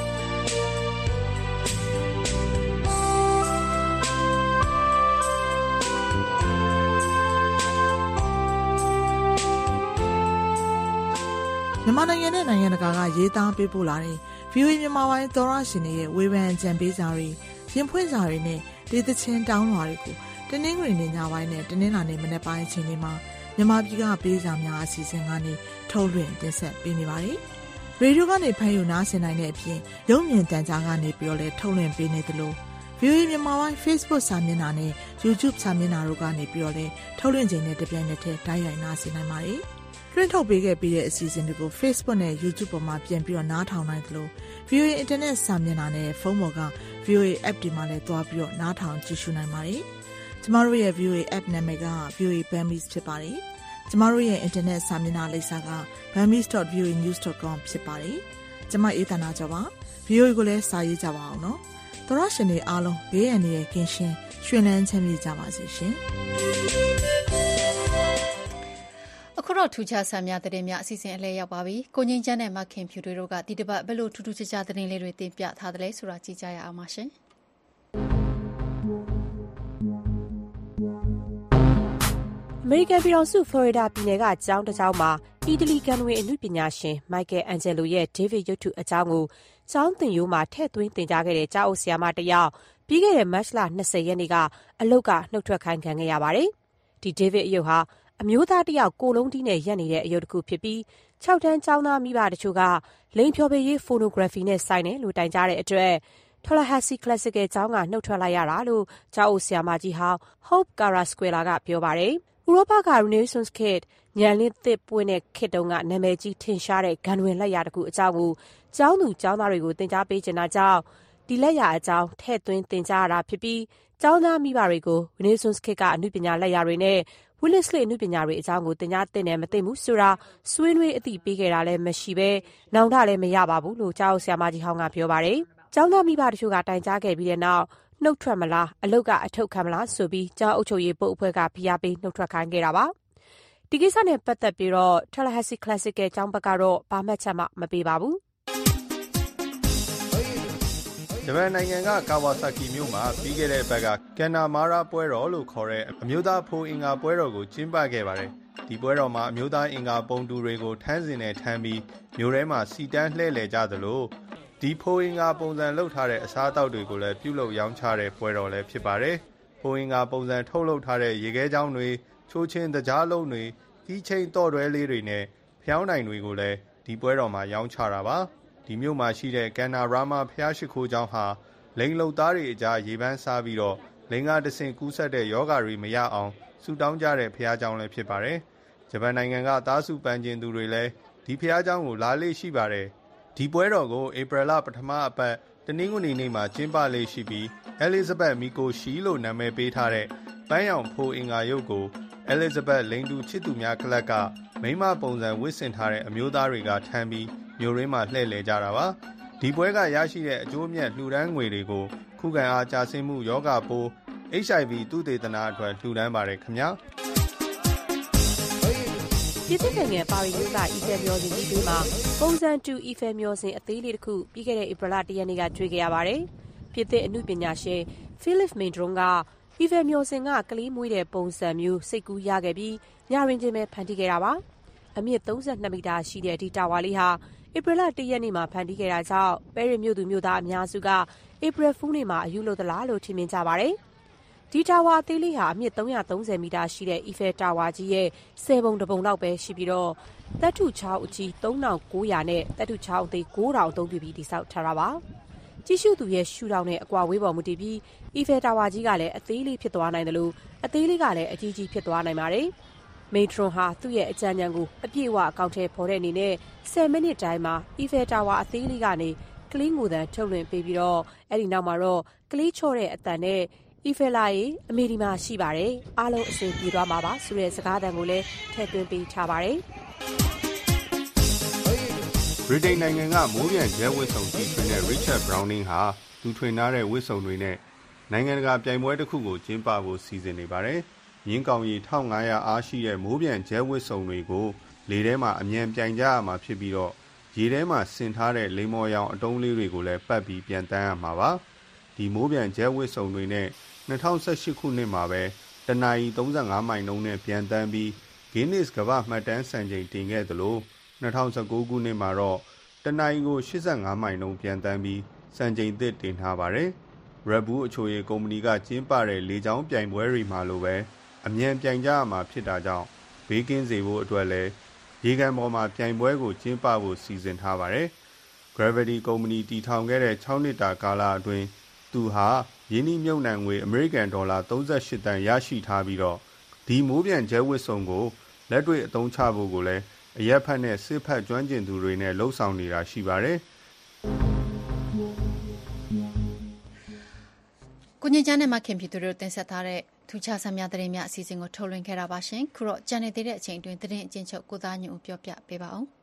မြန်မာနိုင်ငံနဲ့နိုင်ငံတကာကရေးသားပေးပို့လာတဲ့ VOA မြန်မာပိုင်းသောရရှင်တွေရဲ့ဝေဖန်အကြံပေးစာတွေရင်ဖွင့်စာတွေနဲ့ဒေသချင်းတောင်းလွှာတွေကိုတနင်္ဂနွေနေ့ညပိုင်းနဲ့တနင်္လာနေ့မနက်ပိုင်းအချိန်တွေမှာမြန်မာပြည်ကပေးစာများအစီအစဉ်ကနေထုတ်လွှင့်တင်ဆက်ပေးနေပါတယ်။ရေဒီယိုကနေဖမ်းယူနားဆင်နိုင်တဲ့အပြင်ရုပ်မြင်သံကြားကနေပြီးတော့လည်းထုတ်လွှင့်ပေးနေသလို VOA မြန်မာပိုင်း Facebook စာမျက်နှာနဲ့ YouTube စာမျက်နှာတို့ကနေပြီးတော့လည်းထုတ်လွှင့်ခြင်းနဲ့တပြိုင်နက်တည်းတိုက်ရိုက်နားဆင်နိုင်ပါတယ်။လွှင့်ထုတ်ပေးခဲ့ပြီးတဲ့အစီအစဉ်တွေကို Facebook နဲ့ YouTube ပေါ်မှာပြန်ပြီးတော့နားထောင်နိုင်သလို VOA Internet စာမျက်နှာနဲ့ဖုန်းပေါ်က VOA App ဒီမှာလည်းတွားပြီးတော့နားထောင်ကြည့်ရှုနိုင်ပါတယ်။ကျမတို့ရဲ့ VOA App နာမည်က VOA Burmese ဖြစ်ပါတယ်။ကျမတို့ရဲ့ Internet စာမျက်နှာလိပ်စာက burmese.voanews.com ဖြစ်ပါတယ်။ကျမအေးသနာကျော်ပါ။ VOA ကိုလည်းစာရေးကြပါအောင်နော်။သောရရှင်တွေအားလုံးဘေးအန္တရာယ်ကင်းရှင်းရွှင်လန်းချမ်းမြေ့ကြပါစေရှင်။အခုတော့ထူးခြားဆန်းများသတင်းများအစီအစဉ်အလဲရောက်ပါပြီ။ကိုငင်းချမ်းနဲ့မခင်ဖြူတွေတို့ကဒီတစ်ပတ်ဘယ်လိုထူးထူးခြားခြားသတင်းလေးတွေတင်ပြထားသလဲဆိုတာကြည့်ကြရအောင်ပါရှင်။အမေရိကန်ပြည်ထောင်စုဖလော်ရီဒါပြည်နယ်ကကျောင်းတစ်ကျောင်းမှာအီတလီကန်ဝင်အမှုပညာရှင်မိုက်ကယ်အန်ဂျယ်လိုရဲ့ဒေးဗစ်ရုပ်ထုအကြောင်းကိုကျောင်းသင်ရိုးမှာထည့်သွင်းသင်ကြားခဲ့တဲ့ကျောင်းအုပ်ဆရာမတစ်ယောက်ပြီးခဲ့တဲ့မတ်လ20ရက်နေ့ကအလုပ်ကနှုတ်ထွက်ခိုင်းခံခဲ့ရပါတယ်။ဒီဒေးဗစ်အယုတ်ဟာအမျိုးသားတစ်ယောက်ကိုလုံးတီးနဲ့ရက်နေတဲ့အယုတ်တစ်ခုဖြစ်ပြီး6တန်းကျောင်းသားမိဘတချို့ကလိင်ဖျော်ဖြေရေးဖိုနိုဂရာဖီနဲ့ဆိုင်တယ်လို့တိုင်ကြားတဲ့အတွက် Tallahassee Classical ကျောင်းကနှုတ်ထွက်လိုက်ရတာလို့ကျောင်းအုပ်ဆရာမကြီးဟောင်း Hope Carrasquilla ကပြောပါတယ်။ဥရောပက Renaissance ခေတ်ညံလင်းသစ်ပွင့်တဲ့ခေတ်တုန်းကနာမည်ကြီးထင်ရှားတဲ့ဂန္ဓဝင်လက်ရာတစ်ခုအကြောင်းကိုကျောင်းသူကျောင်းသားတွေကိုသင်ကြားပေးချင်တာကြောင့်ဒီလက်ရာအကြောင်းထည့်သွင်းသင်ကြားရတာဖြစ်ပြီးကျောင်းသားမိဘတွေကို Renaissance ခေတ်ကအနုပညာလက်ရာတွေနဲ့Wellesley အနုပညာတွေအကြောင်းကိုသင်ကြားသင်တယ်မသိဘူးဆိုတာဆွေးနွေးအသိပေးခဲ့တာလည်းမရှိပဲနောင်တလည်းမရပါဘူးလို့ကျောင်းဆရာမကြီးဟောင်းကပြောပါတယ်။ကျောင်းသားမိဘတချို့ကတိုင်ကြားခဲ့ပြီးတဲ့နောက်နှုတ်ထွက်မလားအလုပ်ကအထုတ်ခံမလားဆိုပြီးကျောင်းအုပ်ချုပ်ရေးပုတ်အဖွဲ့ကဖိအားပေးနှုတ်ထွက်ခိုင်းခဲ့တာပါ။ဒီကိစ္စနဲ့ပတ်သက်ပြီးတော့ Tallahassee Classical ကျောင်းဘက်ကတော့ဘာမှချက်မှမပေးပါဘူး။ဂျပန်နိုင်ငံကကာဝါဆာကီမြို့မှာပြီးခဲ့တဲ့ဘက်ကကန်နာမာရာပွဲတော်လို့ခေါ်တဲ့အမျိုးသားဖိုးအင်္ဂါပွဲတော်ကိုကျင်းပခဲ့ပါတယ်။ဒီပွဲတော်မှာအမျိုးသားအင်္ဂါပုံတူတွေကိုထမ်းစင်နဲ့ထမ်းပြီးမြို့ထဲမှာစီတန်းလှည့်လည်ကြသလိုဒီဖိုးအင်္ဂါပုံစံလုပ်ထားတဲ့အစားအသောက်တွေကိုလည်းပြုလုပ်ရောင်းချတဲ့ပွဲတော်လည်းဖြစ်ပါတယ်။ဖိုးအင်္ဂါပုံစံထုတ်လုပ်ထားတဲ့ရေခဲချောင်းတွေချိုးချင်းတကြားလုံးတွေကီးချင်းတော့တွဲလေးတွေနဲ့ဖျောင်းနိုင်တွေကိုလည်းဒီပွဲတော်မှာရောင်းချတာပါ။ဒီမြို့မှာရှိတဲ့ကန်နာရာမာဖျားရှိခိုးကျောင်းဟာလိန်လုံသားတွေအကြားရေပန်းစားပြီးတော့လိန်ကတဆင့်ကူးဆက်တဲ့ယောဂတွေမရအောင်ဆူတောင်းကြတဲ့ဖျားကျောင်းလည်းဖြစ်ပါတယ်။ဂျပန်နိုင်ငံကသားစုပန်းကျင်သူတွေလည်းဒီဖျားကျောင်းကိုလာလေ့ရှိပါတယ်။ဒီပွဲတော်ကိုဧပြီလပထမအပတ်တနင်္ဂနွေနေ့မှာကျင်းပလေ့ရှိပြီးအဲလီဇဘက်မီကိုရှီလို့နာမည်ပေးထားတဲ့ပန်းရောင်ဖိုးအင်္ဂါရုပ်ကိုအဲလီဇဘက်လိန်တူချစ်သူများကလပ်ကမိမပုံစံဝတ်ဆင်ထားတဲ့အမျိုးသားတွေကထမ်းပြီးမြို့ရင်းမှာလှည့်လည်ကြတာပါဒီပွဲကရရှိတဲ့အကျိုးအမြတ်လှူဒန်းငွေတွေကိုခုခံအားကျဆင်းမှုယောဂပိုး HIV သုတေသနအတွက်လှူဒန်းပါတယ်ခင်ဗျာပြည်သူ့နိုင်ငံပါရီမြို့ကအီဖယ်မျောစင်ကြီးပေးမှာပုံစံတူအီဖယ်မျောစင်အသေးလေးတစ်ခုပြီးခဲ့တဲ့ဧပြီလ1ရက်နေ့ကတွေ့ခဲ့ရပါတယ်ပြည်သစ်အမှုပညာရှင်ဖိလစ်မိန်ဒရွန်ကအီဖယ်မျောစင်ကကလေးမွေးတဲ့ပုံစံမျိုးစိတ်ကူးရခဲ့ပြီးညရင်းချင်းပဲဖန်တီးခဲ့တာပါအမြင့်32မီတာရှိတဲ့ဒီတာဝါလေးဟာဧပြီလ1ရက်နေ့မှာဖန်တီးခဲ့တာကြောင့်ပဲရစ်မြို့သူမြို့သားအများစုကဧပြီဖူးနေ့မှာအယူလို့သလားလို့ထင်မြင်ကြပါတယ်ဒီတာဝါအသေးလေးဟာအမြင့်330မီတာရှိတဲ့အီဖယ်တာဝါကြီးရဲ့10ပုံတစ်ပုံလောက်ပဲရှိပြီးတော့တပ်ထုချောင်းအကြီး3900နဲ့တပ်ထုချောင်းအသေး9000အသုံးပြုပြီးတည်ဆောက်ထားတာပါကြီးစုသူရဲ့ရှူထောင်နဲ့အကွာဝေးပေါ်မူတည်ပြီးအီဖယ်တာဝါကြီးကလည်းအသေးလေးဖြစ်သွားနိုင်တယ်လို့အသေးလေးကလည်းအကြီးကြီးဖြစ်သွားနိုင်ပါတယ်မိထရွန်ဟာသူ့ရဲ့အကြံဉာဏ်ကိုအပြည့်အဝအကောင့်ထဲပေါ်တဲ့အနေနဲ့10မိနစ်တိုင်းမှာအီဖယ်တာဝါအသေးလေးကနေကလေးငိုသံထုတ်လွှင့်ပေးပြီးတော့အဲ့ဒီနောက်မှာတော့ကလေးချော့တဲ့အတန်နဲ့အီဖယ်လာရေအမေဒီမှာရှိပါတယ်အားလုံးအဆင်ပြေသွားမှာပါဆိုတဲ့စကားသံကိုလည်းထည့်သွင်းပေးထားပါတယ်ဗြိတိန်နိုင်ငံကမိုးပြန်ကျဲဝစ်စုံကြီးထွင်တဲ့ Richard Browning ဟာသူထွင်ထားတဲ့ဝစ်စုံတွေနဲ့နိုင်ငံတကာပြိုင်ပွဲတစ်ခုကိုကျင်းပဖို့စီစဉ်နေပါတယ်မြင်းကောင်ရီ1500အားရှိတဲ့မိုးပြန်ကျဲဝစ်စုံတွေကိုလေထဲမှာအမြန်ပြိုင်ကြရမှာဖြစ်ပြီးတော့ရေထဲမှာဆင်ထားတဲ့လိမ္မော်ရောင်အတုံးလေးတွေကိုလည်းပတ်ပြီးပြန်တန်းရမှာပါဒီမိုးပြန်ကျဲဝစ်စုံတွေနဲ့2018ခုနှစ်မှာပဲတနအီ35မိုင်နှုန်းနဲ့ပြန်တန်းပြီး Guinness ကမ္ဘာမှတ်တမ်းစံချိန်တင်ခဲ့သလို2019ခုနှစ်မှာတော့တနအီကို85မိုင်နှုန်းပြန်တန်းပြီးစံချိန်သစ်တင်ထားပါတယ်။ Red Bull အချိုရည်ကုမ္ပဏီကကျင်းပတဲ့လေကြောင်းပြိုင်ပွဲတွေမှာလိုပဲအမြန်ပြိုင်ကြရမှာဖြစ်တာကြောင့်ဘေးကင်းစေဖို့အတွက်လည်းရေကန်ပေါ်မှာပြိုင်ပွဲကိုကျင်းပဖို့စီစဉ်ထားပါတယ်။ Gravity ကုမ္ပဏီတည်ထောင်ခဲ့တဲ့6နှစ်တာကာလအတွင်းသူဟာယင်းနှိမ့်မြုပ်နှံငွေအမေရိကန်ဒေါ်လာ38တန်ရရှိထားပြီးတော့ဒီမိုးပြန်ကျဲဝစ်စုံကိုလက်တွေ့အသုံးချဖို့ကိုလည်းအရက်ဖက်နဲ့စစ်ဖက်ကျွမ်းကျင်သူတွေနဲ့လှုပ်ဆောင်နေတာရှိပါတယ်ကိုညချမ်းနဲ့မခင်ပြည်သူတို့တင်ဆက်ထားတဲ့ထူးခြားဆန်းများသတင်းများအစီအစဉ်ကိုထုတ်လွှင့်ခဲ့တာပါရှင်ခုတော့ကြံနေသေးတဲ့အချိန်အတွင်းသတင်းအကျဉ်းချုပ်ကိုသားညွန့်ပြောပြပေးပါအောင်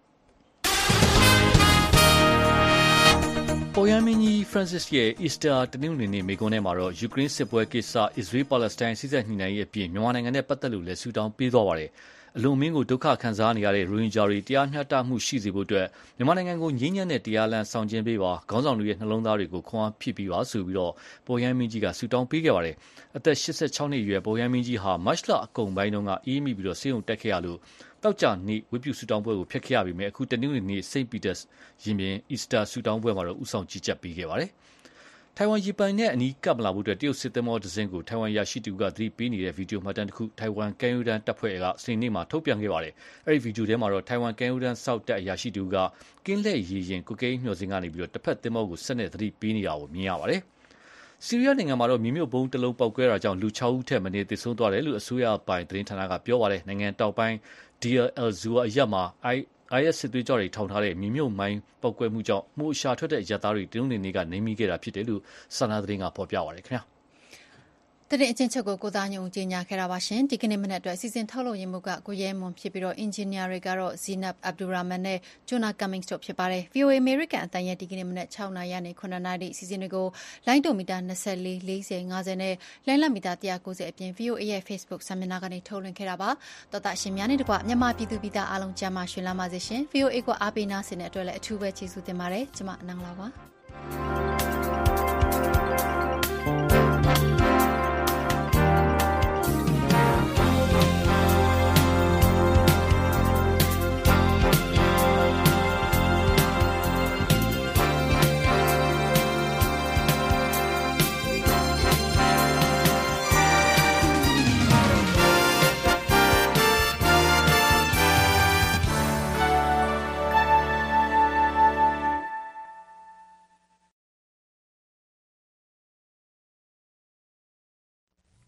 ပေါ်ရမင်းကြီး Francis ရဲ့ Easter တနင်္ဂနွေနေ့မိန့်ခွန်းထဲမှာတော့ယူကရိန်းစစ်ပွဲကိစ္စ Israel-Palestine စစ်ဆက်ညှိနှိုင်းရေးအပြင်မြန်မာနိုင်ငံနဲ့ပတ်သက်လို့လည်းဆုတောင်းပေးသွားပါတယ်။အလွန်မင်းကိုဒုက္ခခံစားနေရတဲ့ရိုဟင်ဂျာတွေတရားမျှတမှုရှိစေဖို့အတွက်မြန်မာနိုင်ငံကိုငြိမ်းချမ်းတဲ့တရားလမ်းဆောင်ကျဉ်ပေးပါခေါင်းဆောင်တွေရဲ့နှလုံးသားတွေကိုခွန်အားဖြစ်ပြီးပါဆိုပြီးတော့ပေါ်ရမင်းကြီးကဆုတောင်းပေးခဲ့ပါတယ်။အသက်86နှစ်အရွယ်ပေါ်ရမင်းကြီးဟာမတ်လအကုန်ပိုင်းတုန်းကအေးမိပြီးတော့ဆေးရုံတက်ခဲ့ရလို့တောက်ကြနေ့ဝိပုဆုတောင်းပွဲကိုဖျက်ခဲ့ရပြီမဲ့အခုတနင်္ဂနွေနေ့ St. Peter's ရင်ပြင် Easter ဆုတောင်းပွဲမှာတော့ဥဆောင်ကြီးကြပ်ပေးခဲ့ပါတယ်။ထိုင်ဝမ်ရေပိုင်နဲ့အနီးကပ်မလာဖို့အတွက်တရုတ်စစ်သင်္ဘောတစ်စင်းကိုထိုင်ဝမ်ရရှိသူကသတိပေးနေတဲ့ဗီဒီယိုမှတ်တမ်းတစ်ခုထိုင်ဝမ်ကမ်းရိုးတန်းတပ်ဖွဲ့ကစနေနေ့မှာထုတ်ပြန်ခဲ့ပါတယ်။အဲဒီဗီဒီယိုထဲမှာတော့ထိုင်ဝမ်ကမ်းရိုးတန်းစောက်တပ်အရာရှိသူကကင်းလက်ရေရင်ကိုကိန်းမျှော်စင်ကနေပြီးတော့တစ်ဖက်သင်္ဘောကိုဆက်နဲ့သတိပေးနေတာကိုမြင်ရပါတယ်။ဆီးရီးယားနိုင်ငံမှာတော့မြေမြုပ်ဘုံတစ်လုံးပောက်ကွဲတာကြောင့်လူ6ဦးထက်မနည်းသေဆုံးသွားတယ်လို့အစိုးရပိုင်သတင်းဌာနကပြောပါတယ်။နိုင်ငံတောက်ပိုင်းDeir el-Zour အရပ်မှာIS စစ်သွေးကြွတွေထောင်ထားတဲ့မြေမြုပ်မိုင်းပောက်ကွဲမှုကြောင့်မှုအရှာထွက်တဲ့အရပ်သားတွေတနင်္ဂနွေနေ့ကနေမိခဲ့တာဖြစ်တယ်လို့စာနာသတင်းကဖော်ပြပါတယ်ခင်ဗျာ။သတင်းအချင်းချုပ်ကိုသားညုံကြီးညာခဲ့တာပါရှင်ဒီကနေ့မနက်အတွက်စီစဉ်ထုတ်လုပ်ရင်းမှုကကိုရဲမွန်ဖြစ်ပြီးတော့အင်ဂျင်နီယာတွေကတော့ Zinab Abdulrahman နဲ့ Jonah Cummings တို့ဖြစ်ပါတယ် VOA American အတန်ရဲ့ဒီကနေ့မနက်6နာရီကနေ9နာရီစီစဉ်တွေကိုလိုင်းဒိုမီတာ24 40 50နဲ့လိုင်းလမီတာ190အပြင် VOA ရဲ့ Facebook စာမျက်နှာကနေထုတ်လွှင့်ခဲ့တာပါတော်တာရှင်များနဲ့တကွမြန်မာပြည်သူပြည်သားအားလုံးကျမ်းမာရှင်လာပါစေရှင် VOA ကိုအားပေးနာဆင်တဲ့အတွက်လည်းအထူးပဲကျေးဇူးတင်ပါတယ်ကျွန်မအနန္တလာပါ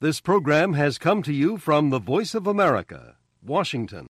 This program has come to you from the Voice of America, Washington.